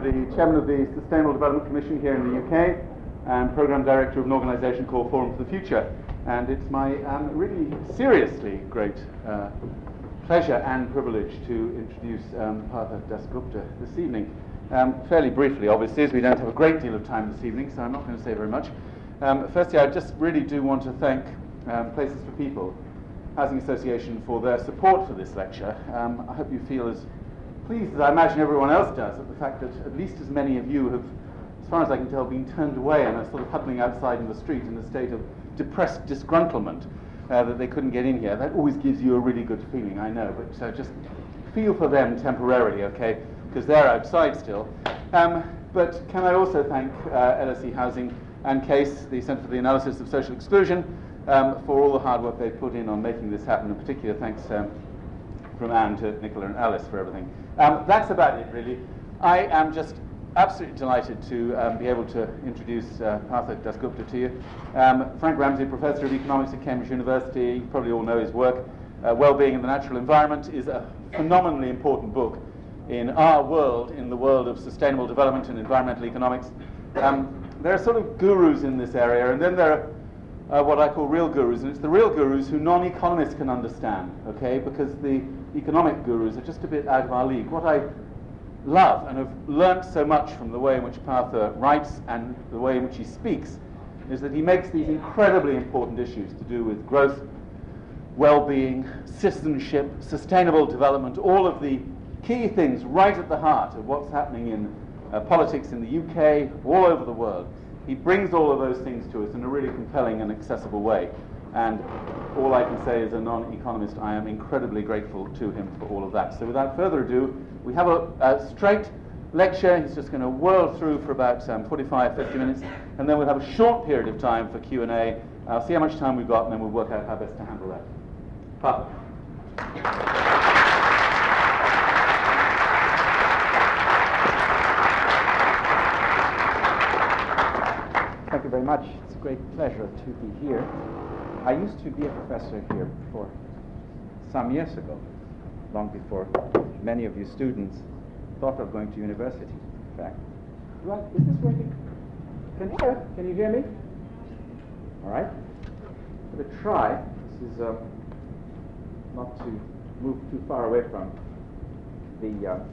I'm the chairman of the Sustainable Development Commission here in the UK and program director of an organisation called Forum for the Future. And it's my really seriously great pleasure and privilege to introduce Partha Dasgupta this evening. Fairly briefly, obviously, as we don't have a great deal of time this evening, so I'm not going to say very much. Firstly, I just really do want to thank Places for People Housing Association for their support for this lecture. I hope you feel as pleased as I imagine everyone else does at the fact that at least as many of you have, as far as I can tell, been turned away and are sort of huddling outside in the street in a state of depressed disgruntlement that they couldn't get in here. That always gives you a really good feeling, I know, but just feel for them temporarily, okay, because they're outside still. But can I also thank LSE Housing and CASE, the Centre for the Analysis of Social Exclusion, for all the hard work they've put in on making this happen. In particular, thanks from Anne to Nicola and Alice for everything. That's about it, really. I am just absolutely delighted to be able to introduce Partha Dasgupta to you. Frank Ramsey, Professor of Economics at Cambridge University, you probably all know his work. Wellbeing in the Natural Environment is a phenomenally important book in our world, in the world of sustainable development and environmental economics. There are sort of gurus in this area, and then there are what I call real gurus, and it's the real gurus who non-economists can understand, okay, because the economic gurus are just a bit out of our league. What I love and have learnt so much from the way in which Partha writes and the way in which he speaks is that he makes these incredibly important issues to do with growth, well-being, citizenship, sustainable development, all of the key things right at the heart of what's happening in politics in the UK, all over the world. He brings all of those things to us in a really compelling and accessible way. And all I can say as a non-economist, I am incredibly grateful to him for all of that. So without further ado, we have a straight lecture. He's just going to whirl through for about 45, 50 minutes, and then we'll have a short period of time for Q&A. I'll see how much time we've got, and then we'll work out how best to handle that. Partha. Thank you very much. It's a great pleasure to be here. I used to be a professor here before, some years ago, long before many of you students thought of going to university, in fact. Right, is this working? Can you hear me? All right. I'm going to try. This is not to move too far away from the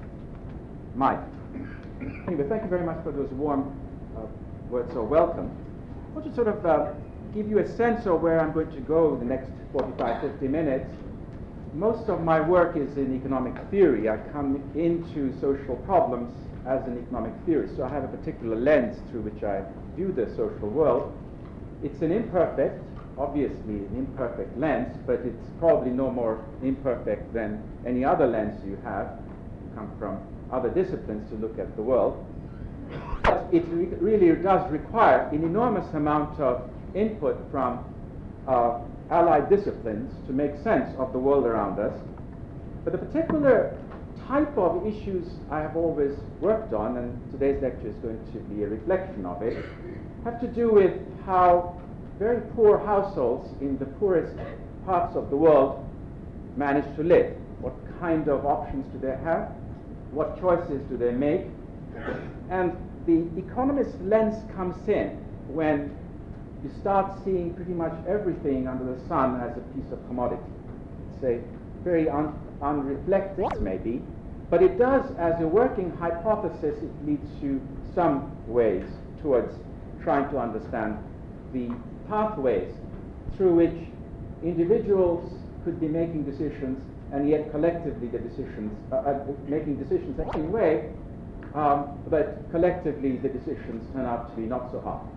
mic. Anyway, thank you very much for those warm words of welcome. I want to sort of give you a sense of where I'm going to go the next 45, 50 minutes. Most of my work is in economic theory. I come into social problems as an economic theorist, so I have a particular lens through which I view the social world. It's an imperfect, obviously an imperfect lens, but it's probably no more imperfect than any other lens you have. You come from other disciplines to look at the world. But it really does require an enormous amount of input from allied disciplines to make sense of the world around us. But the particular type of issues I have always worked on, and today's lecture is going to be a reflection of it, have to do with how very poor households in the poorest parts of the world manage to live. What kind of options do they have? What choices do they make? And the economist lens comes in when you start seeing pretty much everything under the sun as a piece of commodity. It's a very unreflective, maybe, but it does, as a working hypothesis, it leads you some ways towards trying to understand the pathways through which individuals could be making decisions, and yet collectively the decisions, making decisions anyway, but collectively the decisions turn out to be not so hard.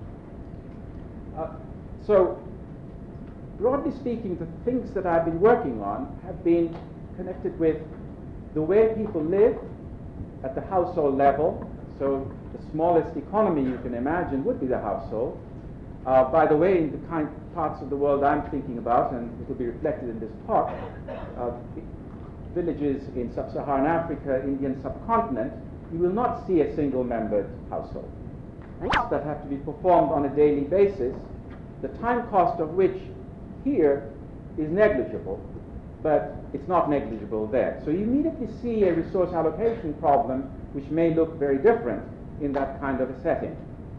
So, broadly speaking, the things that I've been working on have been connected with the way people live at the household level. So the smallest economy you can imagine would be the household. By the way, in the kind of parts of the world I'm thinking about, and it will be reflected in this talk, villages in sub-Saharan Africa, Indian subcontinent, you will not see a single-membered household. That have to be performed on a daily basis, the time cost of which here is negligible, but it's not negligible there. So you immediately see a resource allocation problem which may look very different in that kind of a setting.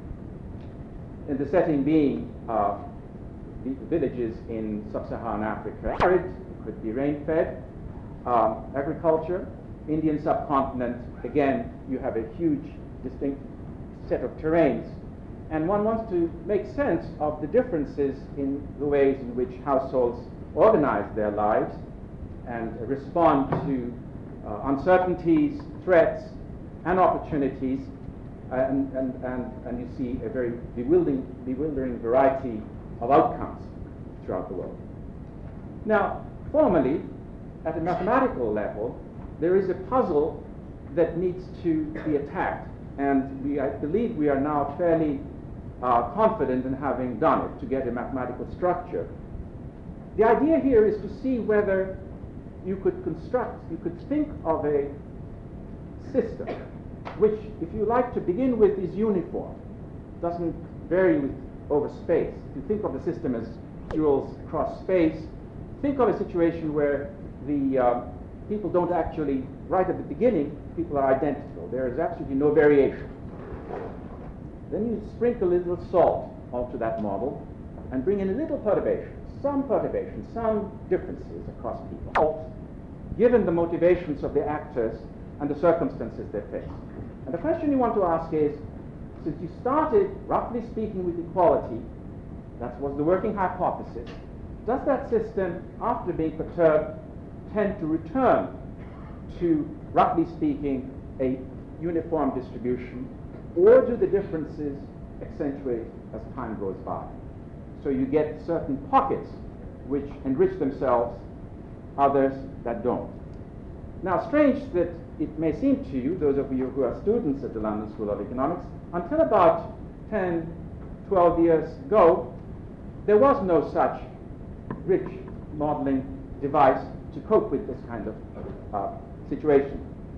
And the setting being the villages in sub-Saharan Africa, arid, it could be rain-fed, agriculture. Indian subcontinent, again, you have a huge, distinct set of terrains. And one wants to make sense of the differences in the ways in which households organize their lives and respond to uncertainties, threats, and opportunities. And you see a very bewildering variety of outcomes throughout the world. Now, formally, at a mathematical level, there is a puzzle that needs to be attacked, and I believe we are now fairly confident in having done it to get a mathematical structure. The idea here is to see whether you could think of a system which, if you like, to begin with, is uniform, doesn't vary over space. If you think of the system as jewels across space, think of a situation where the people don't actually, right at the beginning, people are identical. There is absolutely no variation. Then you sprinkle a little salt onto that model and bring in a little perturbation, some differences across people, given the motivations of the actors and the circumstances they face. And the question you want to ask is, since you started, roughly speaking, with equality, that was the working hypothesis, does that system, after being perturbed, tend to return to, roughly speaking, a uniform distribution, or do the differences accentuate as time goes by? So you get certain pockets which enrich themselves, others that don't. Now, strange that it may seem to you, those of you who are students at the London School of Economics, until about 10, 12 years ago, there was no such rich modeling device to cope with this kind of situation.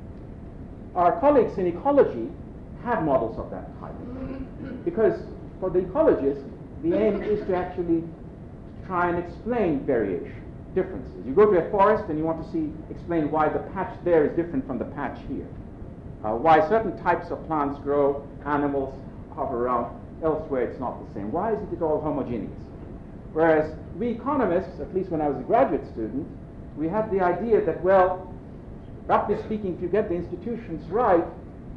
Our colleagues in ecology have models of that type, because for the ecologists, the aim is to actually try and explain variation, differences. You go to a forest and you want to explain why the patch there is different from the patch here, why certain types of plants grow, animals hover around, elsewhere it's not the same. Why isn't it all homogeneous? Whereas we economists, at least when I was a graduate student, we had the idea that, well, roughly speaking, if you get the institutions right,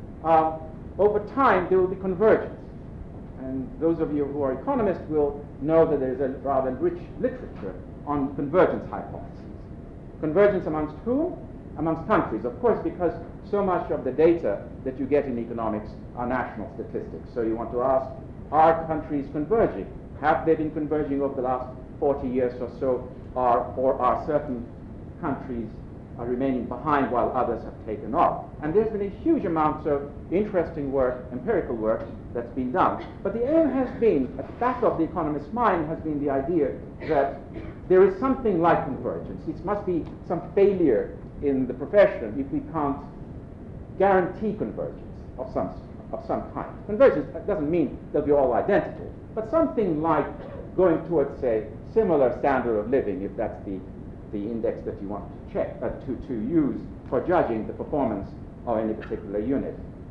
over time there will be convergence. And those of you who are economists will know that there's a rather rich literature on convergence hypotheses. Convergence amongst whom? Amongst countries, of course, because so much of the data that you get in economics are national statistics. So you want to ask, are countries converging? Have they been converging over the last 40 years or so, or are certain countries are remaining behind while others have taken off? And there's been a huge amount of interesting work, empirical work, that's been done. But the aim has been, at the back of the economist's mind, has been the idea that there is something like convergence. It must be some failure in the profession if we can't guarantee convergence of some kind. Convergence doesn't mean they'll be all identical, but something like going towards, say, similar standard of living, if that's the index that you want to check, to use for judging the performance of any particular unit.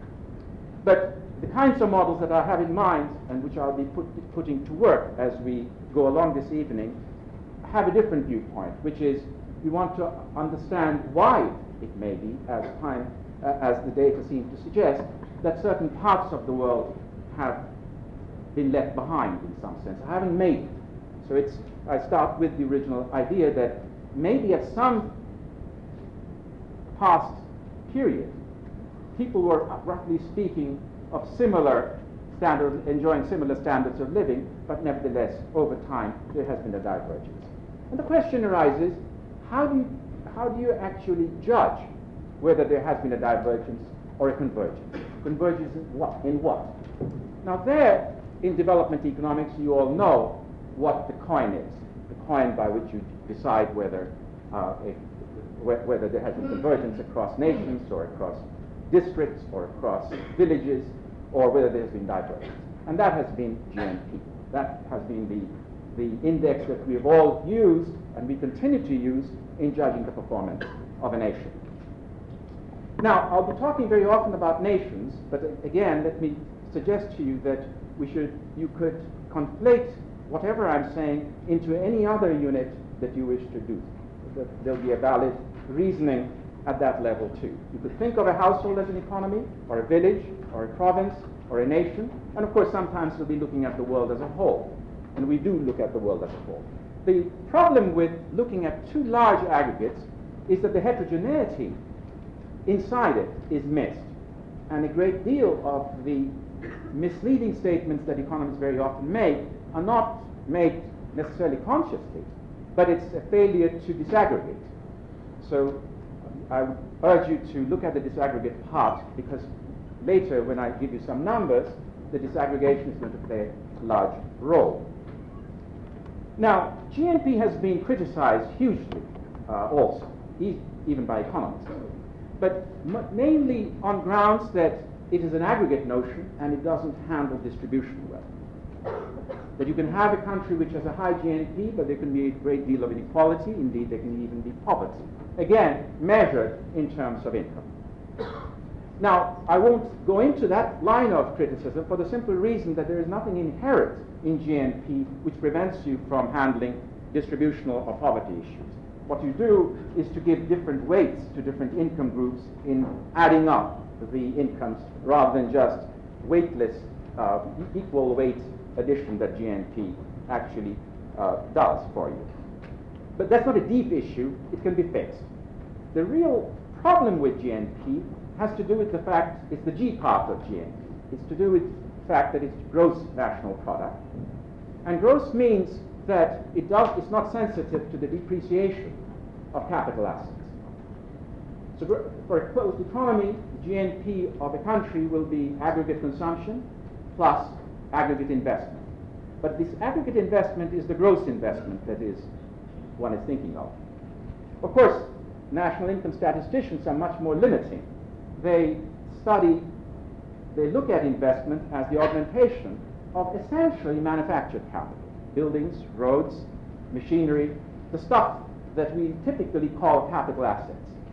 But the kinds of models that I have in mind, and which I'll be putting to work as we go along this evening, have a different viewpoint, which is we want to understand why it may be, as the data seem to suggest, that certain parts of the world have been left behind in some sense, haven't made it. So I start with the original idea that maybe at some past period, people were, roughly speaking, of similar standards, enjoying similar standards of living, but nevertheless, over time, there has been a divergence. And the question arises, how do you actually judge whether there has been a divergence or a convergence? Convergence in what? Now there, in development economics, you all know what the coin is, the coin by which you decide whether there has been convergence across nations or across districts or across villages, or whether there has been divergence. And that has been GNP. That has been the index that we have all used and we continue to use in judging the performance of a nation. Now, I'll be talking very often about nations, but again, let me suggest to you that you could conflate whatever I'm saying into any other unit that you wish to do. There'll be a valid reasoning at that level too. You could think of a household as an economy, or a village, or a province, or a nation, and of course sometimes we'll be looking at the world as a whole, and we do look at the world as a whole. The problem with looking at too large aggregates is that the heterogeneity inside it is missed, and a great deal of the misleading statements that economists very often make are not made necessarily consciously, but it's a failure to disaggregate. So I would urge you to look at the disaggregate part, because later when I give you some numbers, the disaggregation is going to play a large role. Now, GNP has been criticized hugely also, even by economists, but mainly on grounds that it is an aggregate notion and it doesn't handle distribution well. That you can have a country which has a high GNP, but there can be a great deal of inequality. Indeed, there can even be poverty. Again, measured in terms of income. Now, I won't go into that line of criticism for the simple reason that there is nothing inherent in GNP which prevents you from handling distributional or poverty issues. What you do is to give different weights to different income groups in adding up the incomes rather than just weightless, equal weight addition that GNP actually does for you. But that's not a deep issue. It can be fixed. The real problem with GNP has to do with the fact it's the G part of GNP. It's to do with the fact that it's gross national product. And gross means that it's not sensitive to the depreciation of capital assets. So for a closed economy, the GNP of a country will be aggregate consumption plus aggregate investment. But this aggregate investment is the gross investment that one is thinking of. Of course, national income statisticians are much more limiting. They look at investment as the augmentation of essentially manufactured capital. Buildings, roads, machinery, the stuff that we typically call capital assets.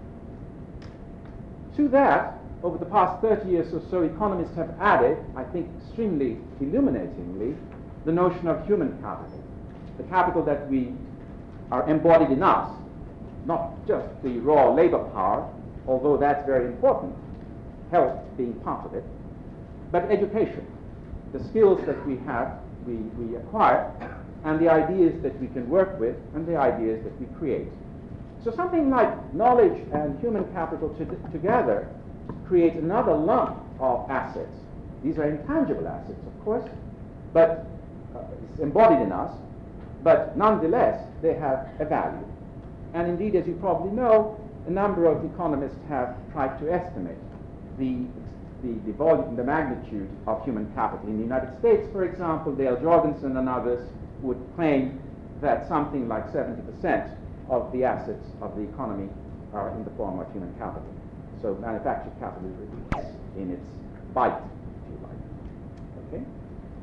To that, over the past 30 years or so, economists have added, I think extremely illuminatingly, the notion of human capital. The capital that we are embodied in us, not just the raw labor power, although that's very important, health being part of it, but education, the skills that we have, we acquire, and the ideas that we can work with, and the ideas that we create. So something like knowledge and human capital together create another lump of assets. These are intangible assets, of course, but it's embodied in us, but nonetheless, they have a value. And indeed, as you probably know, a number of economists have tried to estimate the volume, the magnitude of human capital. In the United States, for example, Dale Jorgensen and others would claim that something like 70% of the assets of the economy are in the form of human capital. So manufactured capital is really in its bite, if you like. Okay?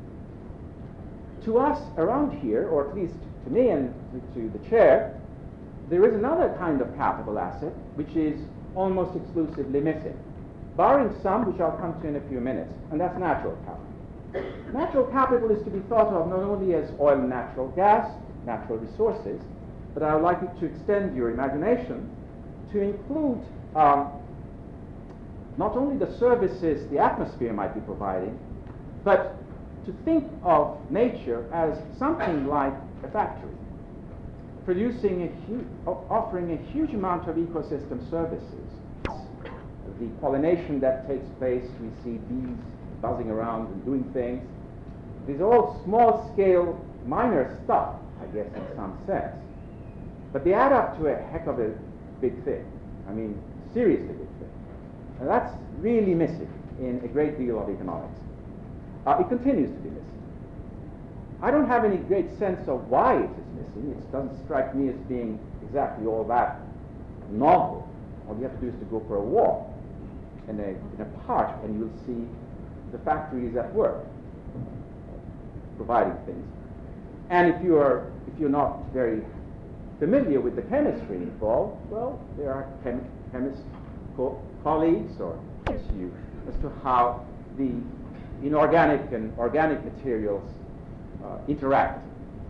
To us around here, or at least to me and to the chair, there is another kind of capital asset which is almost exclusively missing, barring some which I'll come to in a few minutes, and that's natural capital. Natural capital is to be thought of not only as oil and natural gas, natural resources, but I would like you to extend your imagination to include not only the services the atmosphere might be providing, but to think of nature as something like a factory, offering a huge amount of ecosystem services. The pollination that takes place, we see bees buzzing around and doing things. These are all small-scale, minor stuff, I guess, in some sense. But they add up to a heck of a big thing. I mean, seriously big thing. And that's really missing in a great deal of economics. It continues to be missing. I don't have any great sense of why it is missing. It doesn't strike me as being exactly all that novel. All you have to do is to go for a walk in a park, and you'll see the factories at work providing things. And if you're not very familiar with the chemistry involved, well, there are chemists colleagues or teach you as to how the inorganic and organic materials interact.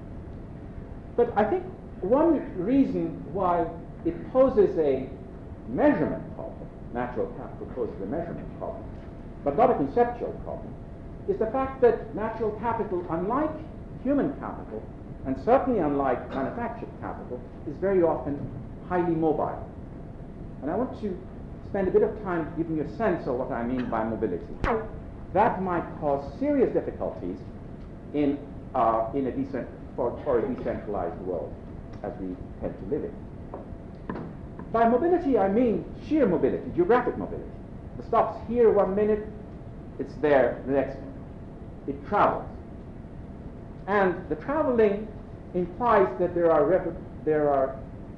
But I think one reason why it poses a measurement problem, natural capital poses a measurement problem, but not a conceptual problem, is the fact that natural capital, unlike human capital, and certainly unlike manufactured capital, is very often highly mobile. And I want to spend a bit of time giving you a sense of what I mean by mobility. That might cause serious difficulties in a decentralized world as we tend to live in. By mobility, I mean sheer mobility, geographic mobility. The stop's here 1 minute, it's there the next minute. It travels. And the traveling implies that there are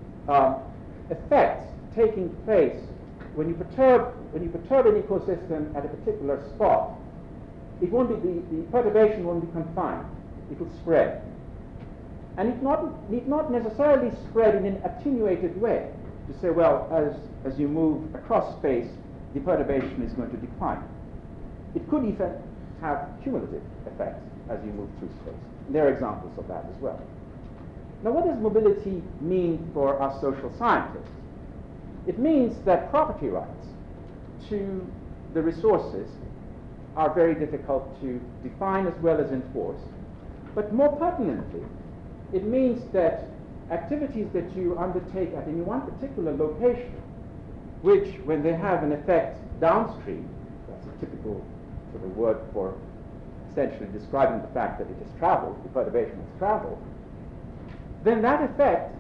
effects taking place when you perturb an ecosystem at a particular spot. It won't be the perturbation won't be confined. It will spread, and it need not necessarily spread in an attenuated way. To say, well, as you move across space, the perturbation is going to decline. It could even have cumulative effects as you move through space. There are examples of that as well. Now, what does mobility mean for us social scientists? It means that property rights to the resources are very difficult to define as well as enforce. But more pertinently, it means that activities that you undertake at any one particular location, which, when they have an effect downstream, that's a typical sort of word for essentially describing the fact that it has traveled, the perturbation has traveled, then that effect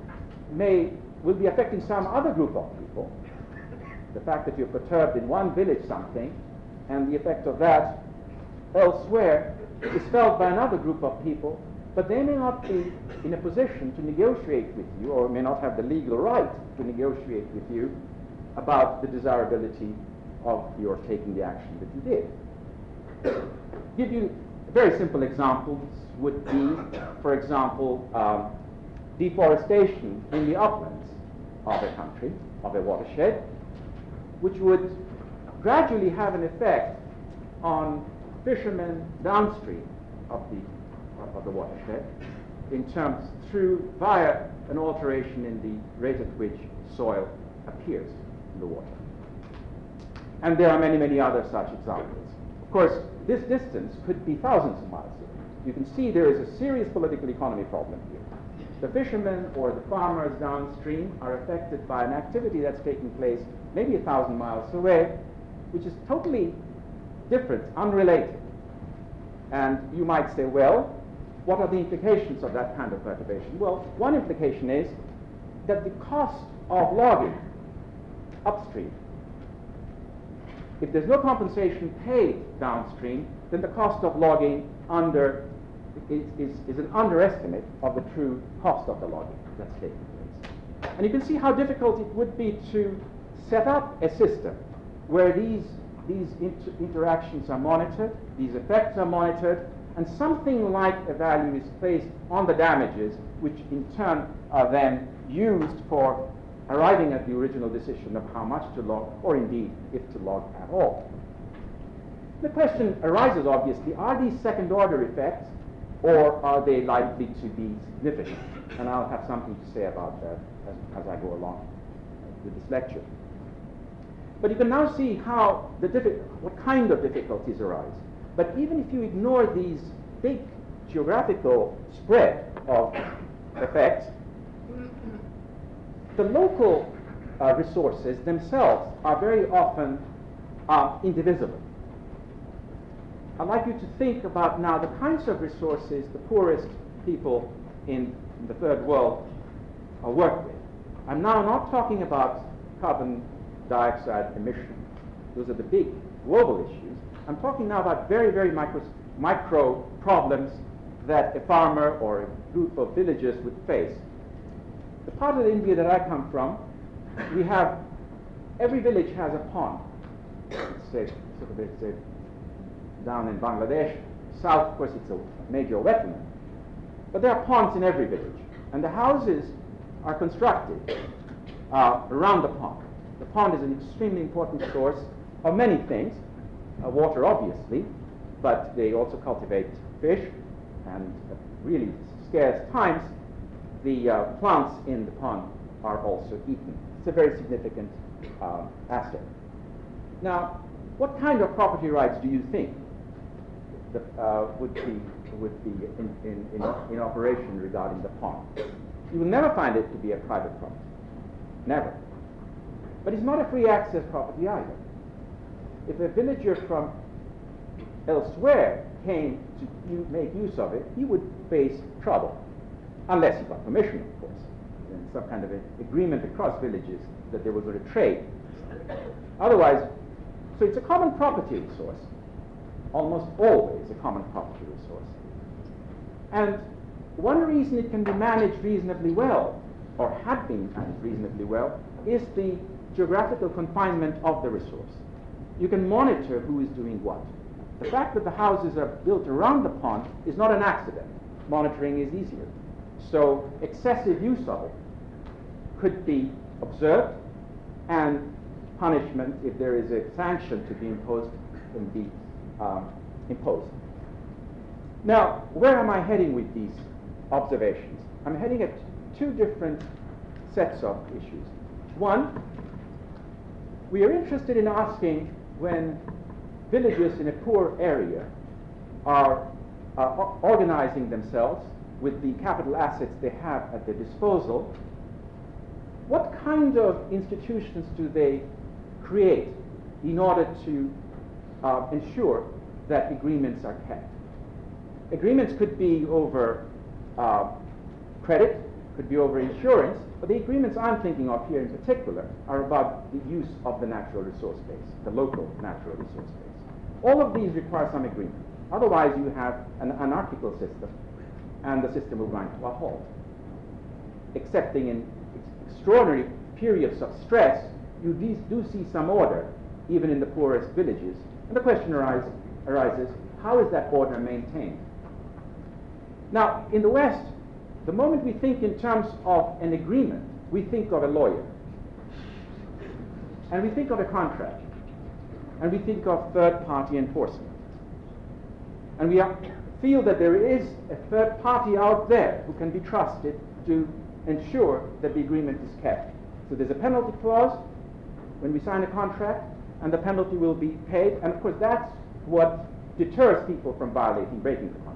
will be affecting some other group of people. The fact that you're perturbed in one village something, and the effect of that elsewhere is felt by another group of people, but they may not be in a position to negotiate with you, or may not have the legal right to negotiate with you about the desirability of your taking the action that you did. Give you very simple examples would be, for example, deforestation in the uplands of a country, of a watershed, which would gradually have an effect on fishermen downstream of the watershed, in terms via an alteration in the rate at which soil appears in the water. And there are many, many other such examples. Of course, this distance could be thousands of miles away. You can see there is a serious political economy problem here. The fishermen or the farmers downstream are affected by an activity that's taking place maybe 1,000 miles away, which is totally different, unrelated. And you might say, well, what are the implications of that kind of perturbation? Well, one implication is that the cost of logging upstream, if there's no compensation paid downstream, then the cost of logging is an underestimate of the true cost of the logging that's taking place. And you can see how difficult it would be to set up a system where these interactions are monitored, these effects are monitored, and something like a value is placed on the damages, which in turn are then used for arriving at the original decision of how much to log, or indeed if to log at all. The question arises, obviously, are these second-order effects, or are they likely to be significant? And I'll have something to say about that as I go along with this lecture. But you can now see how what kind of difficulties arise. But even if you ignore these big geographical spread of effects, the local resources themselves are very often indivisible. I'd like you to think about now the kinds of resources the poorest people in the third world work with. I'm now not talking about carbon dioxide emission. Those are the big global issues. I'm talking now about very, very micro problems that a farmer or a group of villagers would face. The part of India that I come from, every village has a pond. It's down in Bangladesh. South, of course, it's a major wetland. But there are ponds in every village. And the houses are constructed around the pond. The pond is an extremely important source of many things, water obviously, but they also cultivate fish, and at really scarce times, the plants in the pond are also eaten. It's a very significant asset. Now, what kind of property rights do you think that, would be in operation regarding the pond? You will never find it to be a private property. Never. But it's not a free access property either. If a villager from elsewhere came to make use of it, he would face trouble, unless he got permission, of course, and some kind of an agreement across villages that they were going to trade. Otherwise, so it's a common property resource, almost always a common property resource. And one reason it can be managed reasonably well, or had been managed reasonably well, is the geographical confinement of the resource. You can monitor who is doing what. The fact that the houses are built around the pond is not an accident. Monitoring is easier. So excessive use of it could be observed, and punishment, if there is a sanction to be imposed, can be imposed. Now, where am I heading with these observations? I'm heading at two different sets of issues. One, we are interested in asking, when villages in a poor area are organizing themselves with the capital assets they have at their disposal, what kind of institutions do they create in order to ensure that agreements are kept? Agreements could be over credit, could be over insurance, but the agreements I'm thinking of here in particular are about the use of the natural resource base, the local natural resource base. All of these require some agreement. Otherwise, you have an anarchical system, and the system will grind to a halt. Excepting in extraordinary periods of stress, you do see some order, even in the poorest villages. And the question arises, how is that order maintained? Now, in the West, the moment we think in terms of an agreement, we think of a lawyer. And we think of a contract. And we think of third-party enforcement. And we feel that there is a third party out there who can be trusted to ensure that the agreement is kept. So there's a penalty clause when we sign a contract, and the penalty will be paid. And of course, that's what deters people from breaking the contract.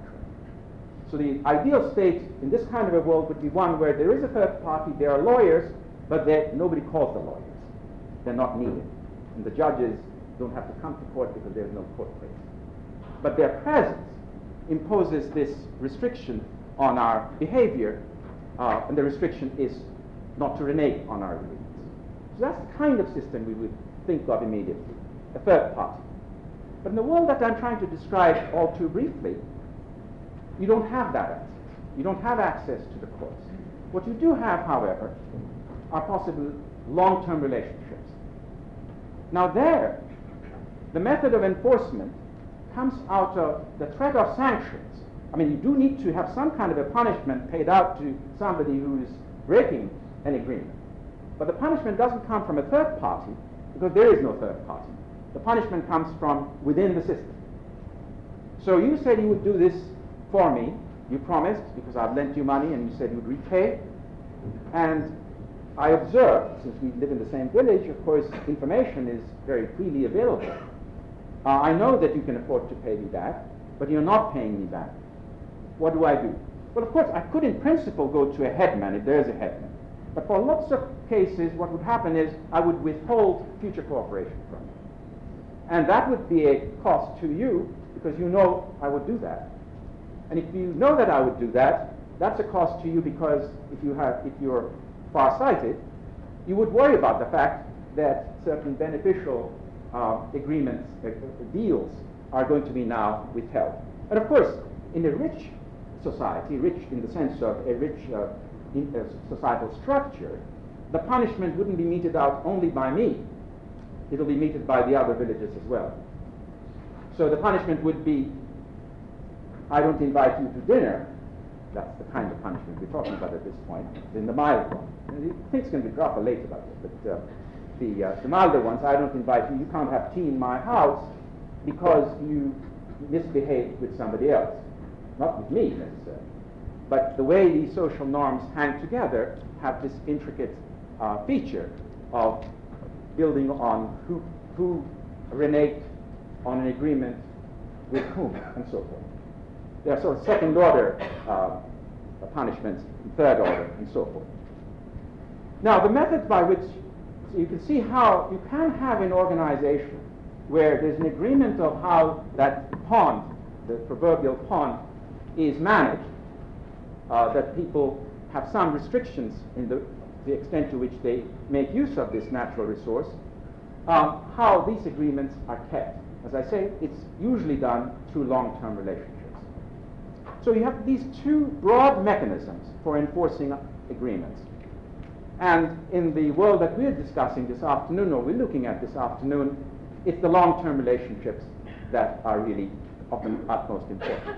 So the ideal state in this kind of a world would be one where there is a third party, there are lawyers, but nobody calls the lawyers. They're not needed. And the judges don't have to come to court because there's no court case. But their presence imposes this restriction on our behavior, and the restriction is not to renege on our agreements. So that's the kind of system we would think of immediately, a third party. But in the world that I'm trying to describe all too briefly, you don't have that access. You don't have access to the courts. What you do have, however, are possible long-term relationships. Now there, the method of enforcement comes out of the threat of sanctions. I mean, you do need to have some kind of a punishment paid out to somebody who is breaking an agreement. But the punishment doesn't come from a third party, because there is no third party. The punishment comes from within the system. So you said you would do this for me. You promised, because I've lent you money, and you said you would repay. And I observed, since we live in the same village, of course, information is very freely available. I know that you can afford to pay me back, but you're not paying me back. What do I do? Well, of course, I could in principle go to a headman if there's a headman. But for lots of cases, what would happen is I would withhold future cooperation from you. And that would be a cost to you, because you know I would do that. And if you know that I would do that, that's a cost to you, because if you're far-sighted, you would worry about the fact that certain beneficial agreements, deals, are going to be now withheld. And of course, in a rich society, rich in the sense of a rich societal structure, the punishment wouldn't be meted out only by me. It'll be meted by the other villagers as well. So the punishment would be, I don't invite you to dinner. That's the kind of punishment we're talking about at this point, in the mild one. Things can be dropped later about it, but the milder ones, I don't invite you, you can't have tea in my house because you misbehaved with somebody else. Not with me, necessarily. But the way these social norms hang together have this intricate feature of building on who reneged on an agreement with whom, and so forth. There are sort of second-order punishments, third order, and so forth. Now, the methods by which you can see how you can have an organization where there's an agreement of how that pond, the proverbial pond, is managed, that people have some restrictions in the extent to which they make use of this natural resource, how these agreements are kept. As I say, it's usually done through long-term relationships. So you have these two broad mechanisms for enforcing agreements. And in the world that we're discussing this afternoon, or we're looking at this afternoon, it's the long-term relationships that are really of the utmost importance.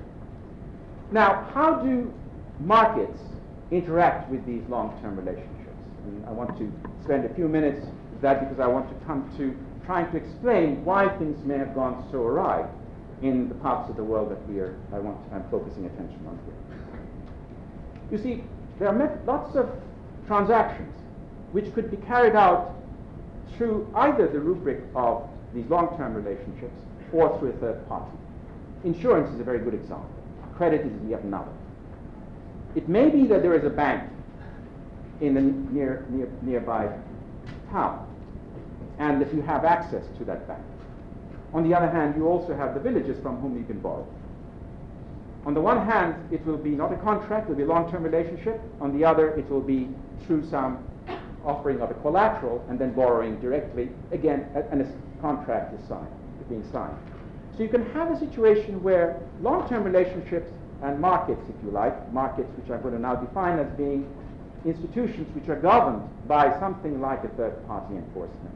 Now, how do markets interact with these long-term relationships? And I want to spend a few minutes with that because I want to come to trying to explain why things may have gone so awry in the parts of the world that I'm focusing attention on here. You see, there are lots of transactions which could be carried out through either the rubric of these long-term relationships or through a third party. Insurance is a very good example. Credit is yet another. It may be that there is a bank in the nearby town, and that you have access to that bank. On the other hand, you also have the villagers from whom you can borrow. On the one hand, it will be not a contract, it will be a long-term relationship. On the other, it will be through some offering of a collateral and then borrowing directly, again, and a contract is being signed. So you can have a situation where long-term relationships and markets, if you like, markets which I'm going to now define as being institutions which are governed by something like a third-party enforcement,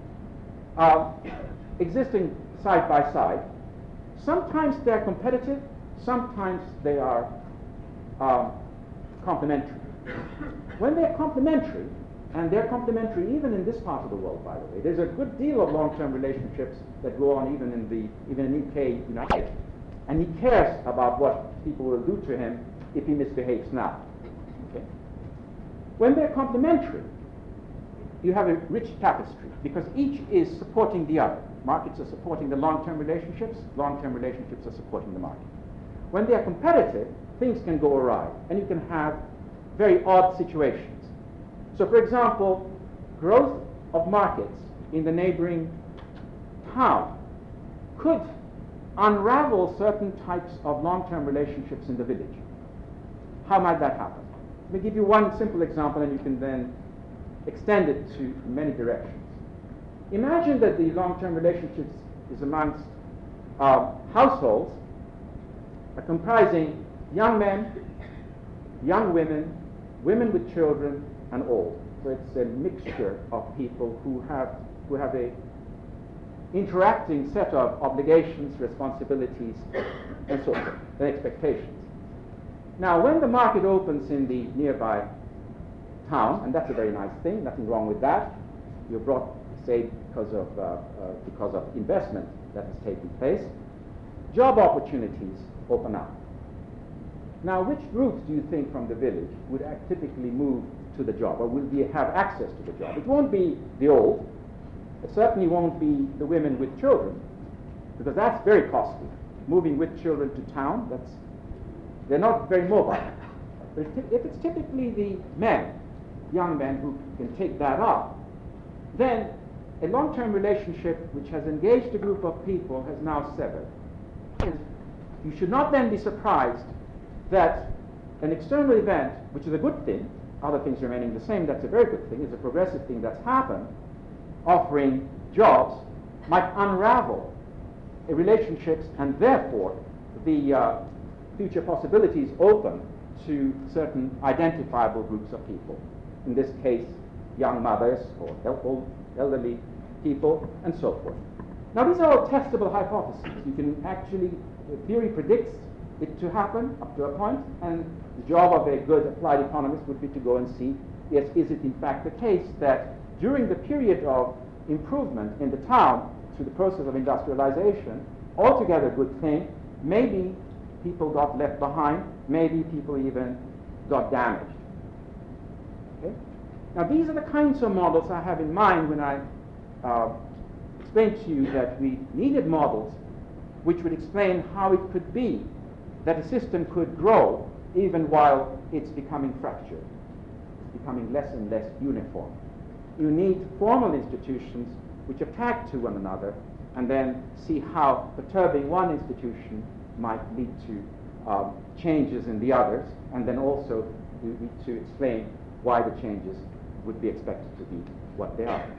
existing side by side. Sometimes they're competitive, sometimes they are complementary. When they're complementary, and they're complementary even in this part of the world, by the way, there's a good deal of long-term relationships that go on even in UK United, and he cares about what people will do to him if he misbehaves now. Okay. When they're complementary, you have a rich tapestry because each is supporting the other. Markets are supporting the long-term relationships are supporting the market. When they are competitive, things can go awry, and you can have very odd situations. So, for example, growth of markets in the neighboring town could unravel certain types of long-term relationships in the village. How might that happen? Let me give you one simple example, and you can then extend it to many directions. Imagine that the long-term relationships is amongst households comprising young men, young women, women with children, and old. So it's a mixture of people who have a interacting set of obligations, responsibilities, and so forth, and expectations. Now, when the market opens in the nearby town, and that's a very nice thing, nothing wrong with that, you're brought, say, because of investment that has taken place, job opportunities open up. Now, which groups do you think from the village would typically move to the job, or will have access to the job? It won't be the old. It certainly won't be the women with children, because that's very costly. Moving with children to town, they're not very mobile. But if it's typically the men, young men who can take that up, then a long-term relationship which has engaged a group of people has now severed. You should not then be surprised that an external event, which is a good thing, other things remaining the same, that's a very good thing, it's a progressive thing that's happened, offering jobs, might unravel relationships, and therefore the future possibilities open to certain identifiable groups of people. In this case, young mothers or elderly people, and so forth. Now, these are all testable hypotheses. You can actually, the theory predicts it to happen up to a point, and the job of a good applied economist would be to go and see, yes, is it in fact the case that during the period of improvement in the town through the process of industrialization, altogether good thing. Maybe people got left behind, maybe people even got damaged. Okay? Now these are the kinds of models I have in mind when I explained to you that we needed models which would explain how it could be that a system could grow even while it's becoming fractured, becoming less and less uniform. You need formal institutions which attach to one another and then see how perturbing one institution might lead to changes in the others, and then also you need to explain why the changes would be expected to be what they are.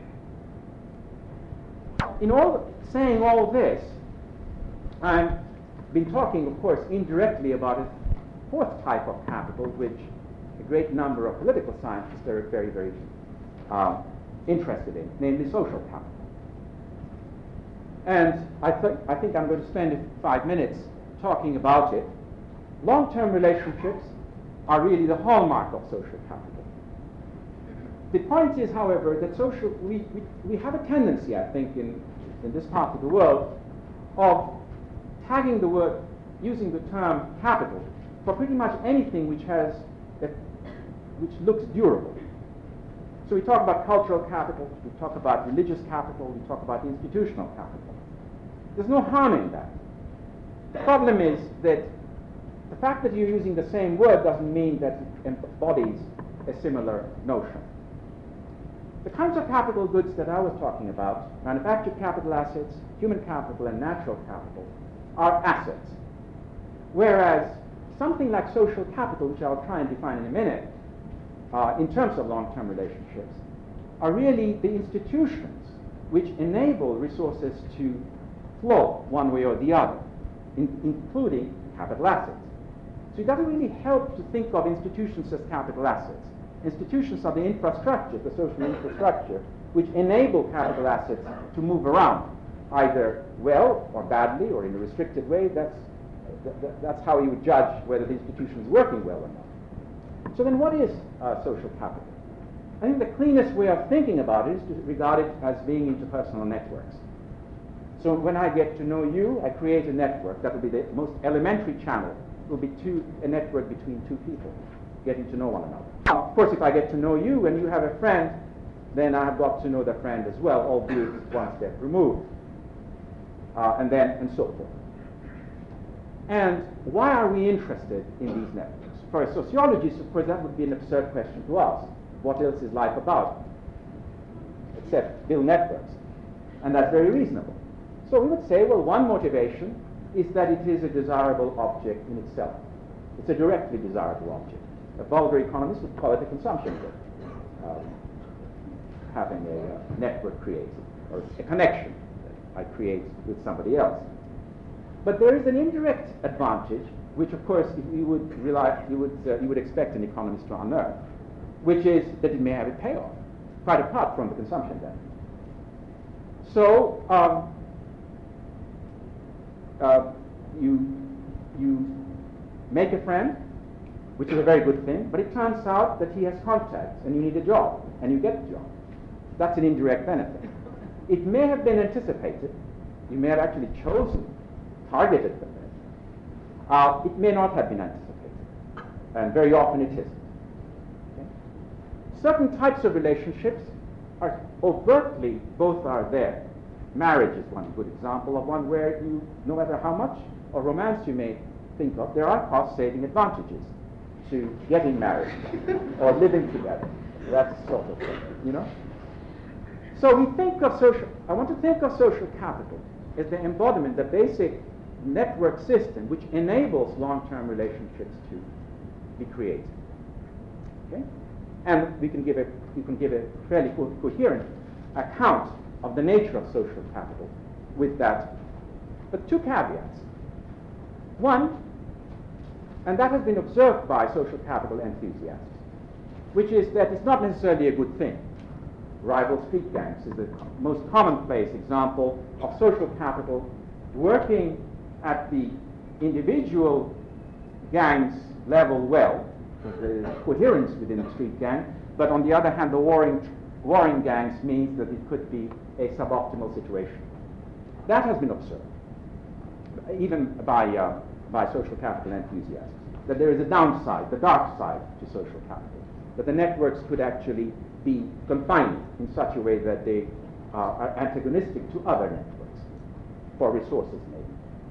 In saying all this, I've been talking, of course, indirectly about a fourth type of capital, which a great number of political scientists are very, very interested in, namely social capital. And I think I'm going to spend 5 minutes talking about it. Long-term relationships are really the hallmark of social capital. The point is, however, that we have a tendency, I think, in this part of the world, of tagging the word, using the term capital for pretty much anything which looks durable. So we talk about cultural capital, we talk about religious capital, we talk about institutional capital. There's no harm in that. The problem is that the fact that you're using the same word doesn't mean that it embodies a similar notion. The kinds of capital goods that I was talking about, manufactured capital assets, human capital, and natural capital, are assets. Whereas something like social capital, which I'll try and define in a minute, in terms of long-term relationships, are really the institutions which enable resources to flow one way or the other, including capital assets. So it doesn't really help to think of institutions as capital assets. Institutions are the infrastructure, the social infrastructure, which enable capital assets to move around, either well or badly or in a restricted way. That's how you would judge whether the institution is working well or not. So then what is social capital? I think the cleanest way of thinking about it is to regard it as being interpersonal networks. So when I get to know you, I create a network. That will be the most elementary channel. It will be a network between two people getting to know one another. Now, of course, if I get to know you and you have a friend, then I have got to know the friend as well, albeit one step removed, and so forth. And why are we interested in these networks? For a sociologist, of course, that would be an absurd question to ask. What else is life about except build networks? And that's very reasonable. So we would say, well, one motivation is that it is a desirable object in itself. It's a directly desirable object. A vulgar economist would call it a consumption good, having a network created, or a connection that I create with somebody else. But there is an indirect advantage, which of course you would expect an economist to unearth, which is that it may have a payoff, quite apart from the consumption then. So you make a friend, which is a very good thing, but it turns out that he has contacts and you need a job, and you get a job. That's an indirect benefit. It may have been anticipated, you may have actually chosen, targeted the benefit. It may not have been anticipated, and very often it isn't. Okay? Certain types of relationships are overtly, both are there. Marriage is one good example of one where you, no matter how much of romance you may think of, there are cost-saving advantages to getting married or living together. That sort of thing, you know? So we think of I want to think of social capital as the embodiment, the basic network system which enables long-term relationships to be created. Okay? And you can give a fairly coherent account of the nature of social capital with that, but two caveats. One, and that has been observed by social capital enthusiasts, which is that it's not necessarily a good thing. Rival street gangs is the most commonplace example of social capital working at the individual gang's level well, the coherence within the street gang, but on the other hand, the warring warring gangs means that it could be a suboptimal situation. That has been observed, even by social capital enthusiasts, that there is a downside, the dark side to social capital, that the networks could actually be confined in such a way that they are antagonistic to other networks for resources, maybe.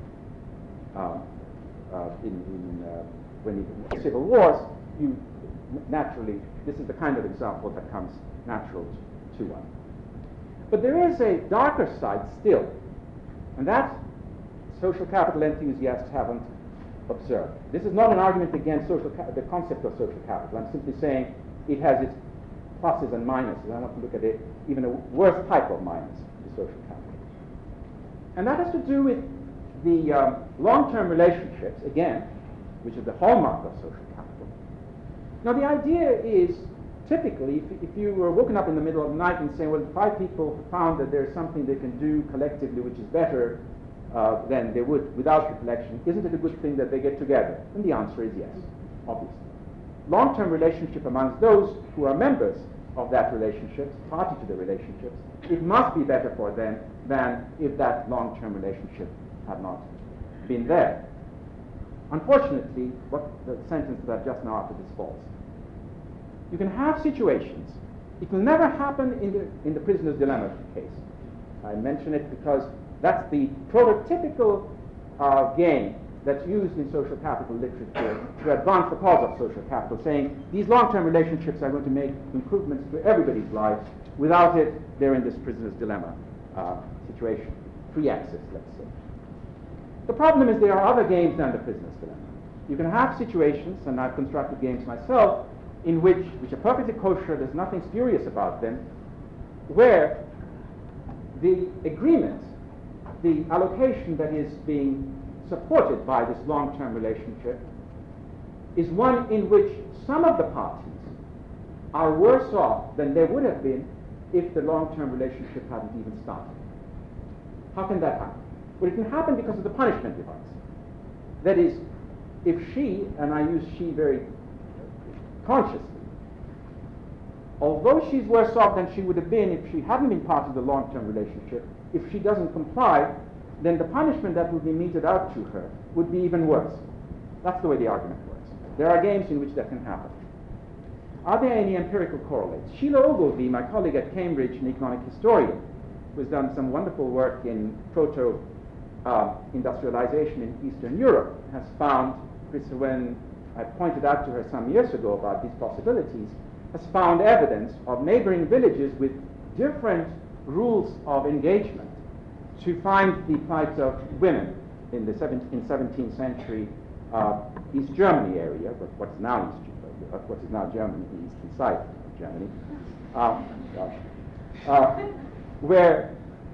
When you civil wars, you naturally, this is the kind of example that comes natural to one. But there is a darker side still, and that social capital enthusiasts haven't observed. This is not an argument against the concept of social capital. I'm simply saying it has its pluses and minuses. I want to look at even a worse type of minus to social capital. And that has to do with the long-term relationships, again, which is the hallmark of social capital. Now, the idea is, typically, if you were woken up in the middle of the night and saying, well, 5 people found that there's something they can do collectively which is better than they would without the collection, isn't it a good thing that they get together? And the answer is yes, obviously. Long-term relationship amongst those who are members of that relationship, party to the relationships, it must be better for them than if that long-term relationship had not been there. Unfortunately, what the sentence that I've just now uttered is false. You can have situations. It will never happen in the prisoner's dilemma case. I mention it because that's the prototypical game that's used in social capital literature to advance the cause of social capital, saying these long-term relationships are going to make improvements to everybody's lives. Without it, they're in this prisoner's dilemma situation. Free access, let's say. The problem is there are other games than the prisoner's dilemma. You can have situations, and I've constructed games myself, in which are perfectly kosher, there's nothing spurious about them, where the agreement, the allocation that is being supported by this long-term relationship is one in which some of the parties are worse off than they would have been if the long-term relationship hadn't even started. How can that happen? Well, it can happen because of the punishment device. That is, if she, and I use she very consciously, although she's worse off than she would have been if she hadn't been part of the long-term relationship, if she doesn't comply, then the punishment that would be meted out to her would be even worse. That's the way the argument works. There are games in which that can happen. Are there any empirical correlates? Sheila Ogilvie, my colleague at Cambridge, an economic historian, who has done some wonderful work in proto-industrialization in Eastern Europe, has found, when I pointed out to her some years ago about these possibilities, has found evidence of neighboring villages with different rules of engagement to find the plight of women in the 17th century East Germany area, what is now Germany, the eastern side of Germany, where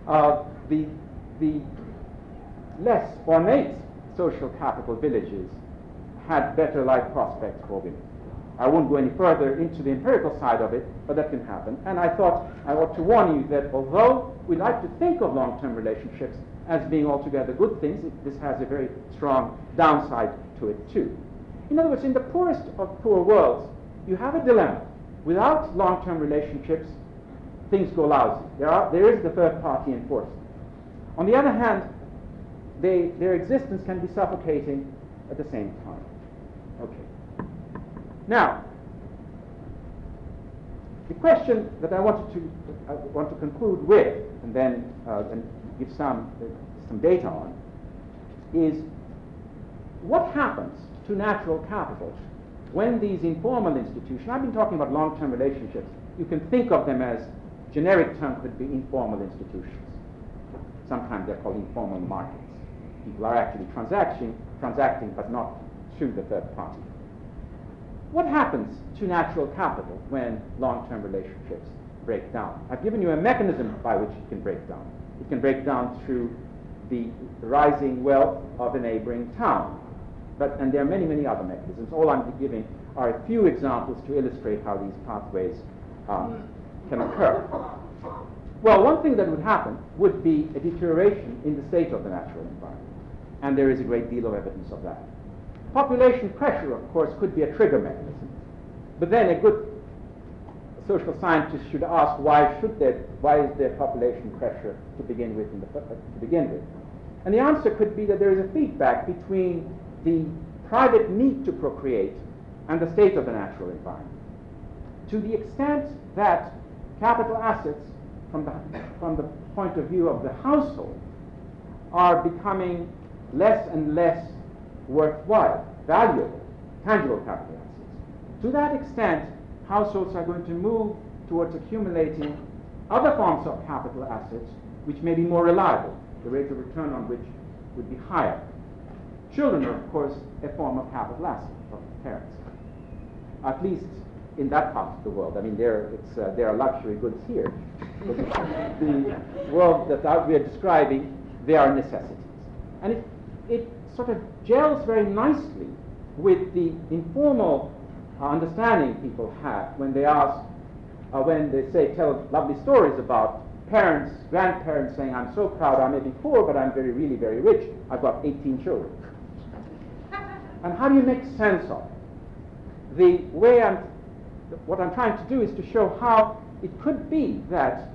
the less ornate social capital villages had better life prospects for women. I won't go any further into the empirical side of it, but that can happen. And I thought I ought to warn you that although we like to think of long-term relationships as being altogether good things, this has a very strong downside to it too. In other words, in the poorest of poor worlds, you have a dilemma. Without long-term relationships, things go lousy. There is the third party enforcement. On the other hand, their existence can be suffocating at the same time. Okay. Now, the question that I want to conclude with, and then give some data on, is what happens to natural capital when these informal institutions, I've been talking about long-term relationships, you can think of them as, generic term could be informal institutions. Sometimes they're called informal markets. People are actually transacting, but not through the third party. What happens to natural capital when long-term relationships break down? I've given you a mechanism by which it can break down. It can break down through the rising wealth of a neighboring town. And there are many, many other mechanisms. All I'm giving are a few examples to illustrate how these pathways can occur. Well, one thing that would happen would be a deterioration in the state of the natural environment. And there is a great deal of evidence of that. Population pressure, of course, could be a trigger mechanism. But then a good social scientists should ask why is there population pressure to begin with And the answer could be that there is a feedback between the private need to procreate and the state of the natural environment. To the extent that capital assets, from the point of view of the household, are becoming less and less worthwhile, valuable, tangible capital assets. To that extent, households are going to move towards accumulating other forms of capital assets which may be more reliable, the rate of return on which would be higher. Children are, of course, a form of capital asset of parents, at least in that part of the world. I mean, there are luxury goods here. But the world that we are describing, they are necessities. And it sort of gels very nicely with the informal understanding people have when they ask, when they tell lovely stories about parents, grandparents saying, I'm so proud, I may be poor, but I'm really, very rich. I've got 18 children. And how do you make sense of it? What I'm trying to do is to show how it could be that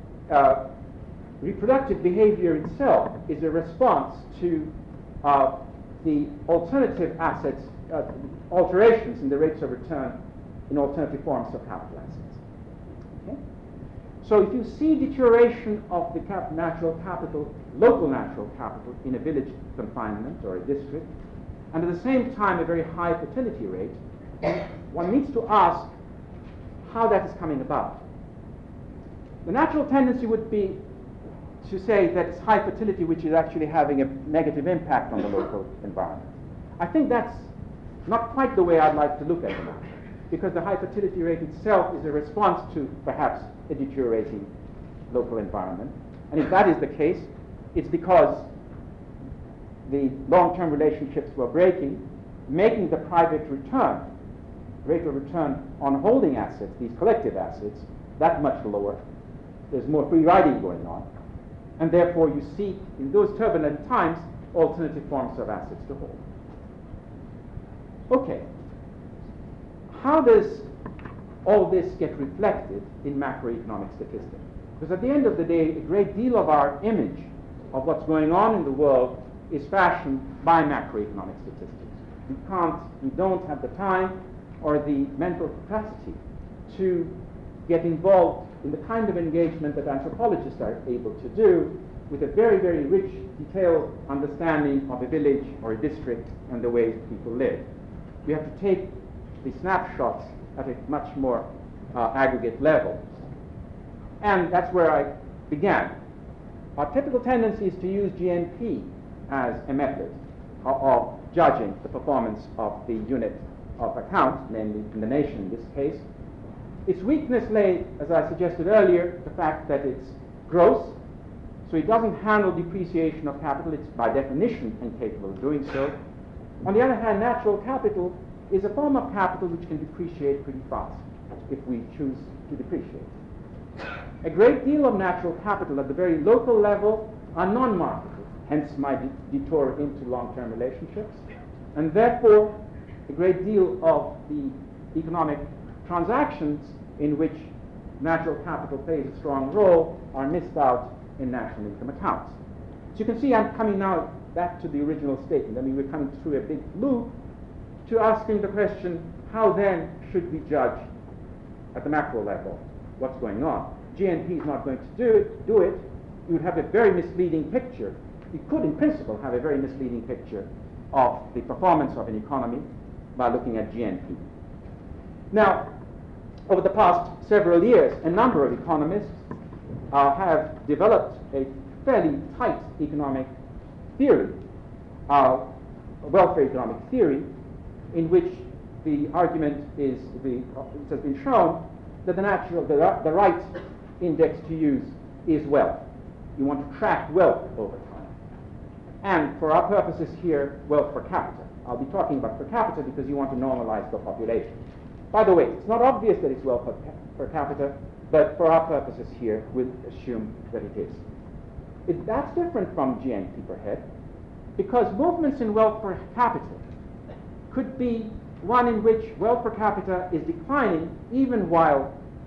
reproductive behavior itself is a response to the alternative assets, alterations in the rates of return in alternative forms of capital assets. Okay? So if you see deterioration of the natural capital, local natural capital, in a village confinement or a district, and at the same time a very high fertility rate, one needs to ask how that is coming about. The natural tendency would be to say that it's high fertility which is actually having a negative impact on the local environment. I think that's not quite the way I'd like to look at it, because the high fertility rate itself is a response to perhaps a deteriorating local environment. And if that is the case, it's because the long-term relationships were breaking, making the private return, rate of return on holding assets, these collective assets, that much lower. There's more free riding going on. And therefore you see, in those turbulent times, alternative forms of assets to hold. Okay. How does all this get reflected in macroeconomic statistics? Because at the end of the day, a great deal of our image of what's going on in the world is fashioned by macroeconomic statistics. We don't have the time or the mental capacity to get involved in the kind of engagement that anthropologists are able to do with a very, very rich, detailed understanding of a village or a district and the way people live. We have to take the snapshots at a much more aggregate level. And that's where I began. Our typical tendency is to use GNP as a method of judging the performance of the unit of account, namely in the nation in this case. Its weakness lay, as I suggested earlier, the fact that it's gross, so it doesn't handle depreciation of capital. It's by definition incapable of doing so. On the other hand, natural capital is a form of capital which can depreciate pretty fast if we choose to depreciate. A great deal of natural capital at the very local level are non-marketable, hence my detour into long-term relationships, and therefore a great deal of the economic transactions in which natural capital plays a strong role are missed out in national income accounts. So you can see I'm coming now back to the original statement. I mean, we're coming through a big loop to asking the question, how then should we judge at the macro level what's going on? GNP is not going to do it. You would have a very misleading picture. You could, in principle, have a very misleading picture of the performance of an economy by looking at GNP. Now, over the past several years, a number of economists have developed a fairly tight economic theory, welfare economic theory, in which the argument is, it has been shown that the right index to use is wealth. You want to track wealth over time. And for our purposes here, wealth per capita. I'll be talking about per capita because you want to normalize the population. By the way, it's not obvious that it's wealth per capita, but for our purposes here, we'll assume that it is. That's different from GNP per head, because movements in wealth per capita could be one in which wealth per capita is declining even while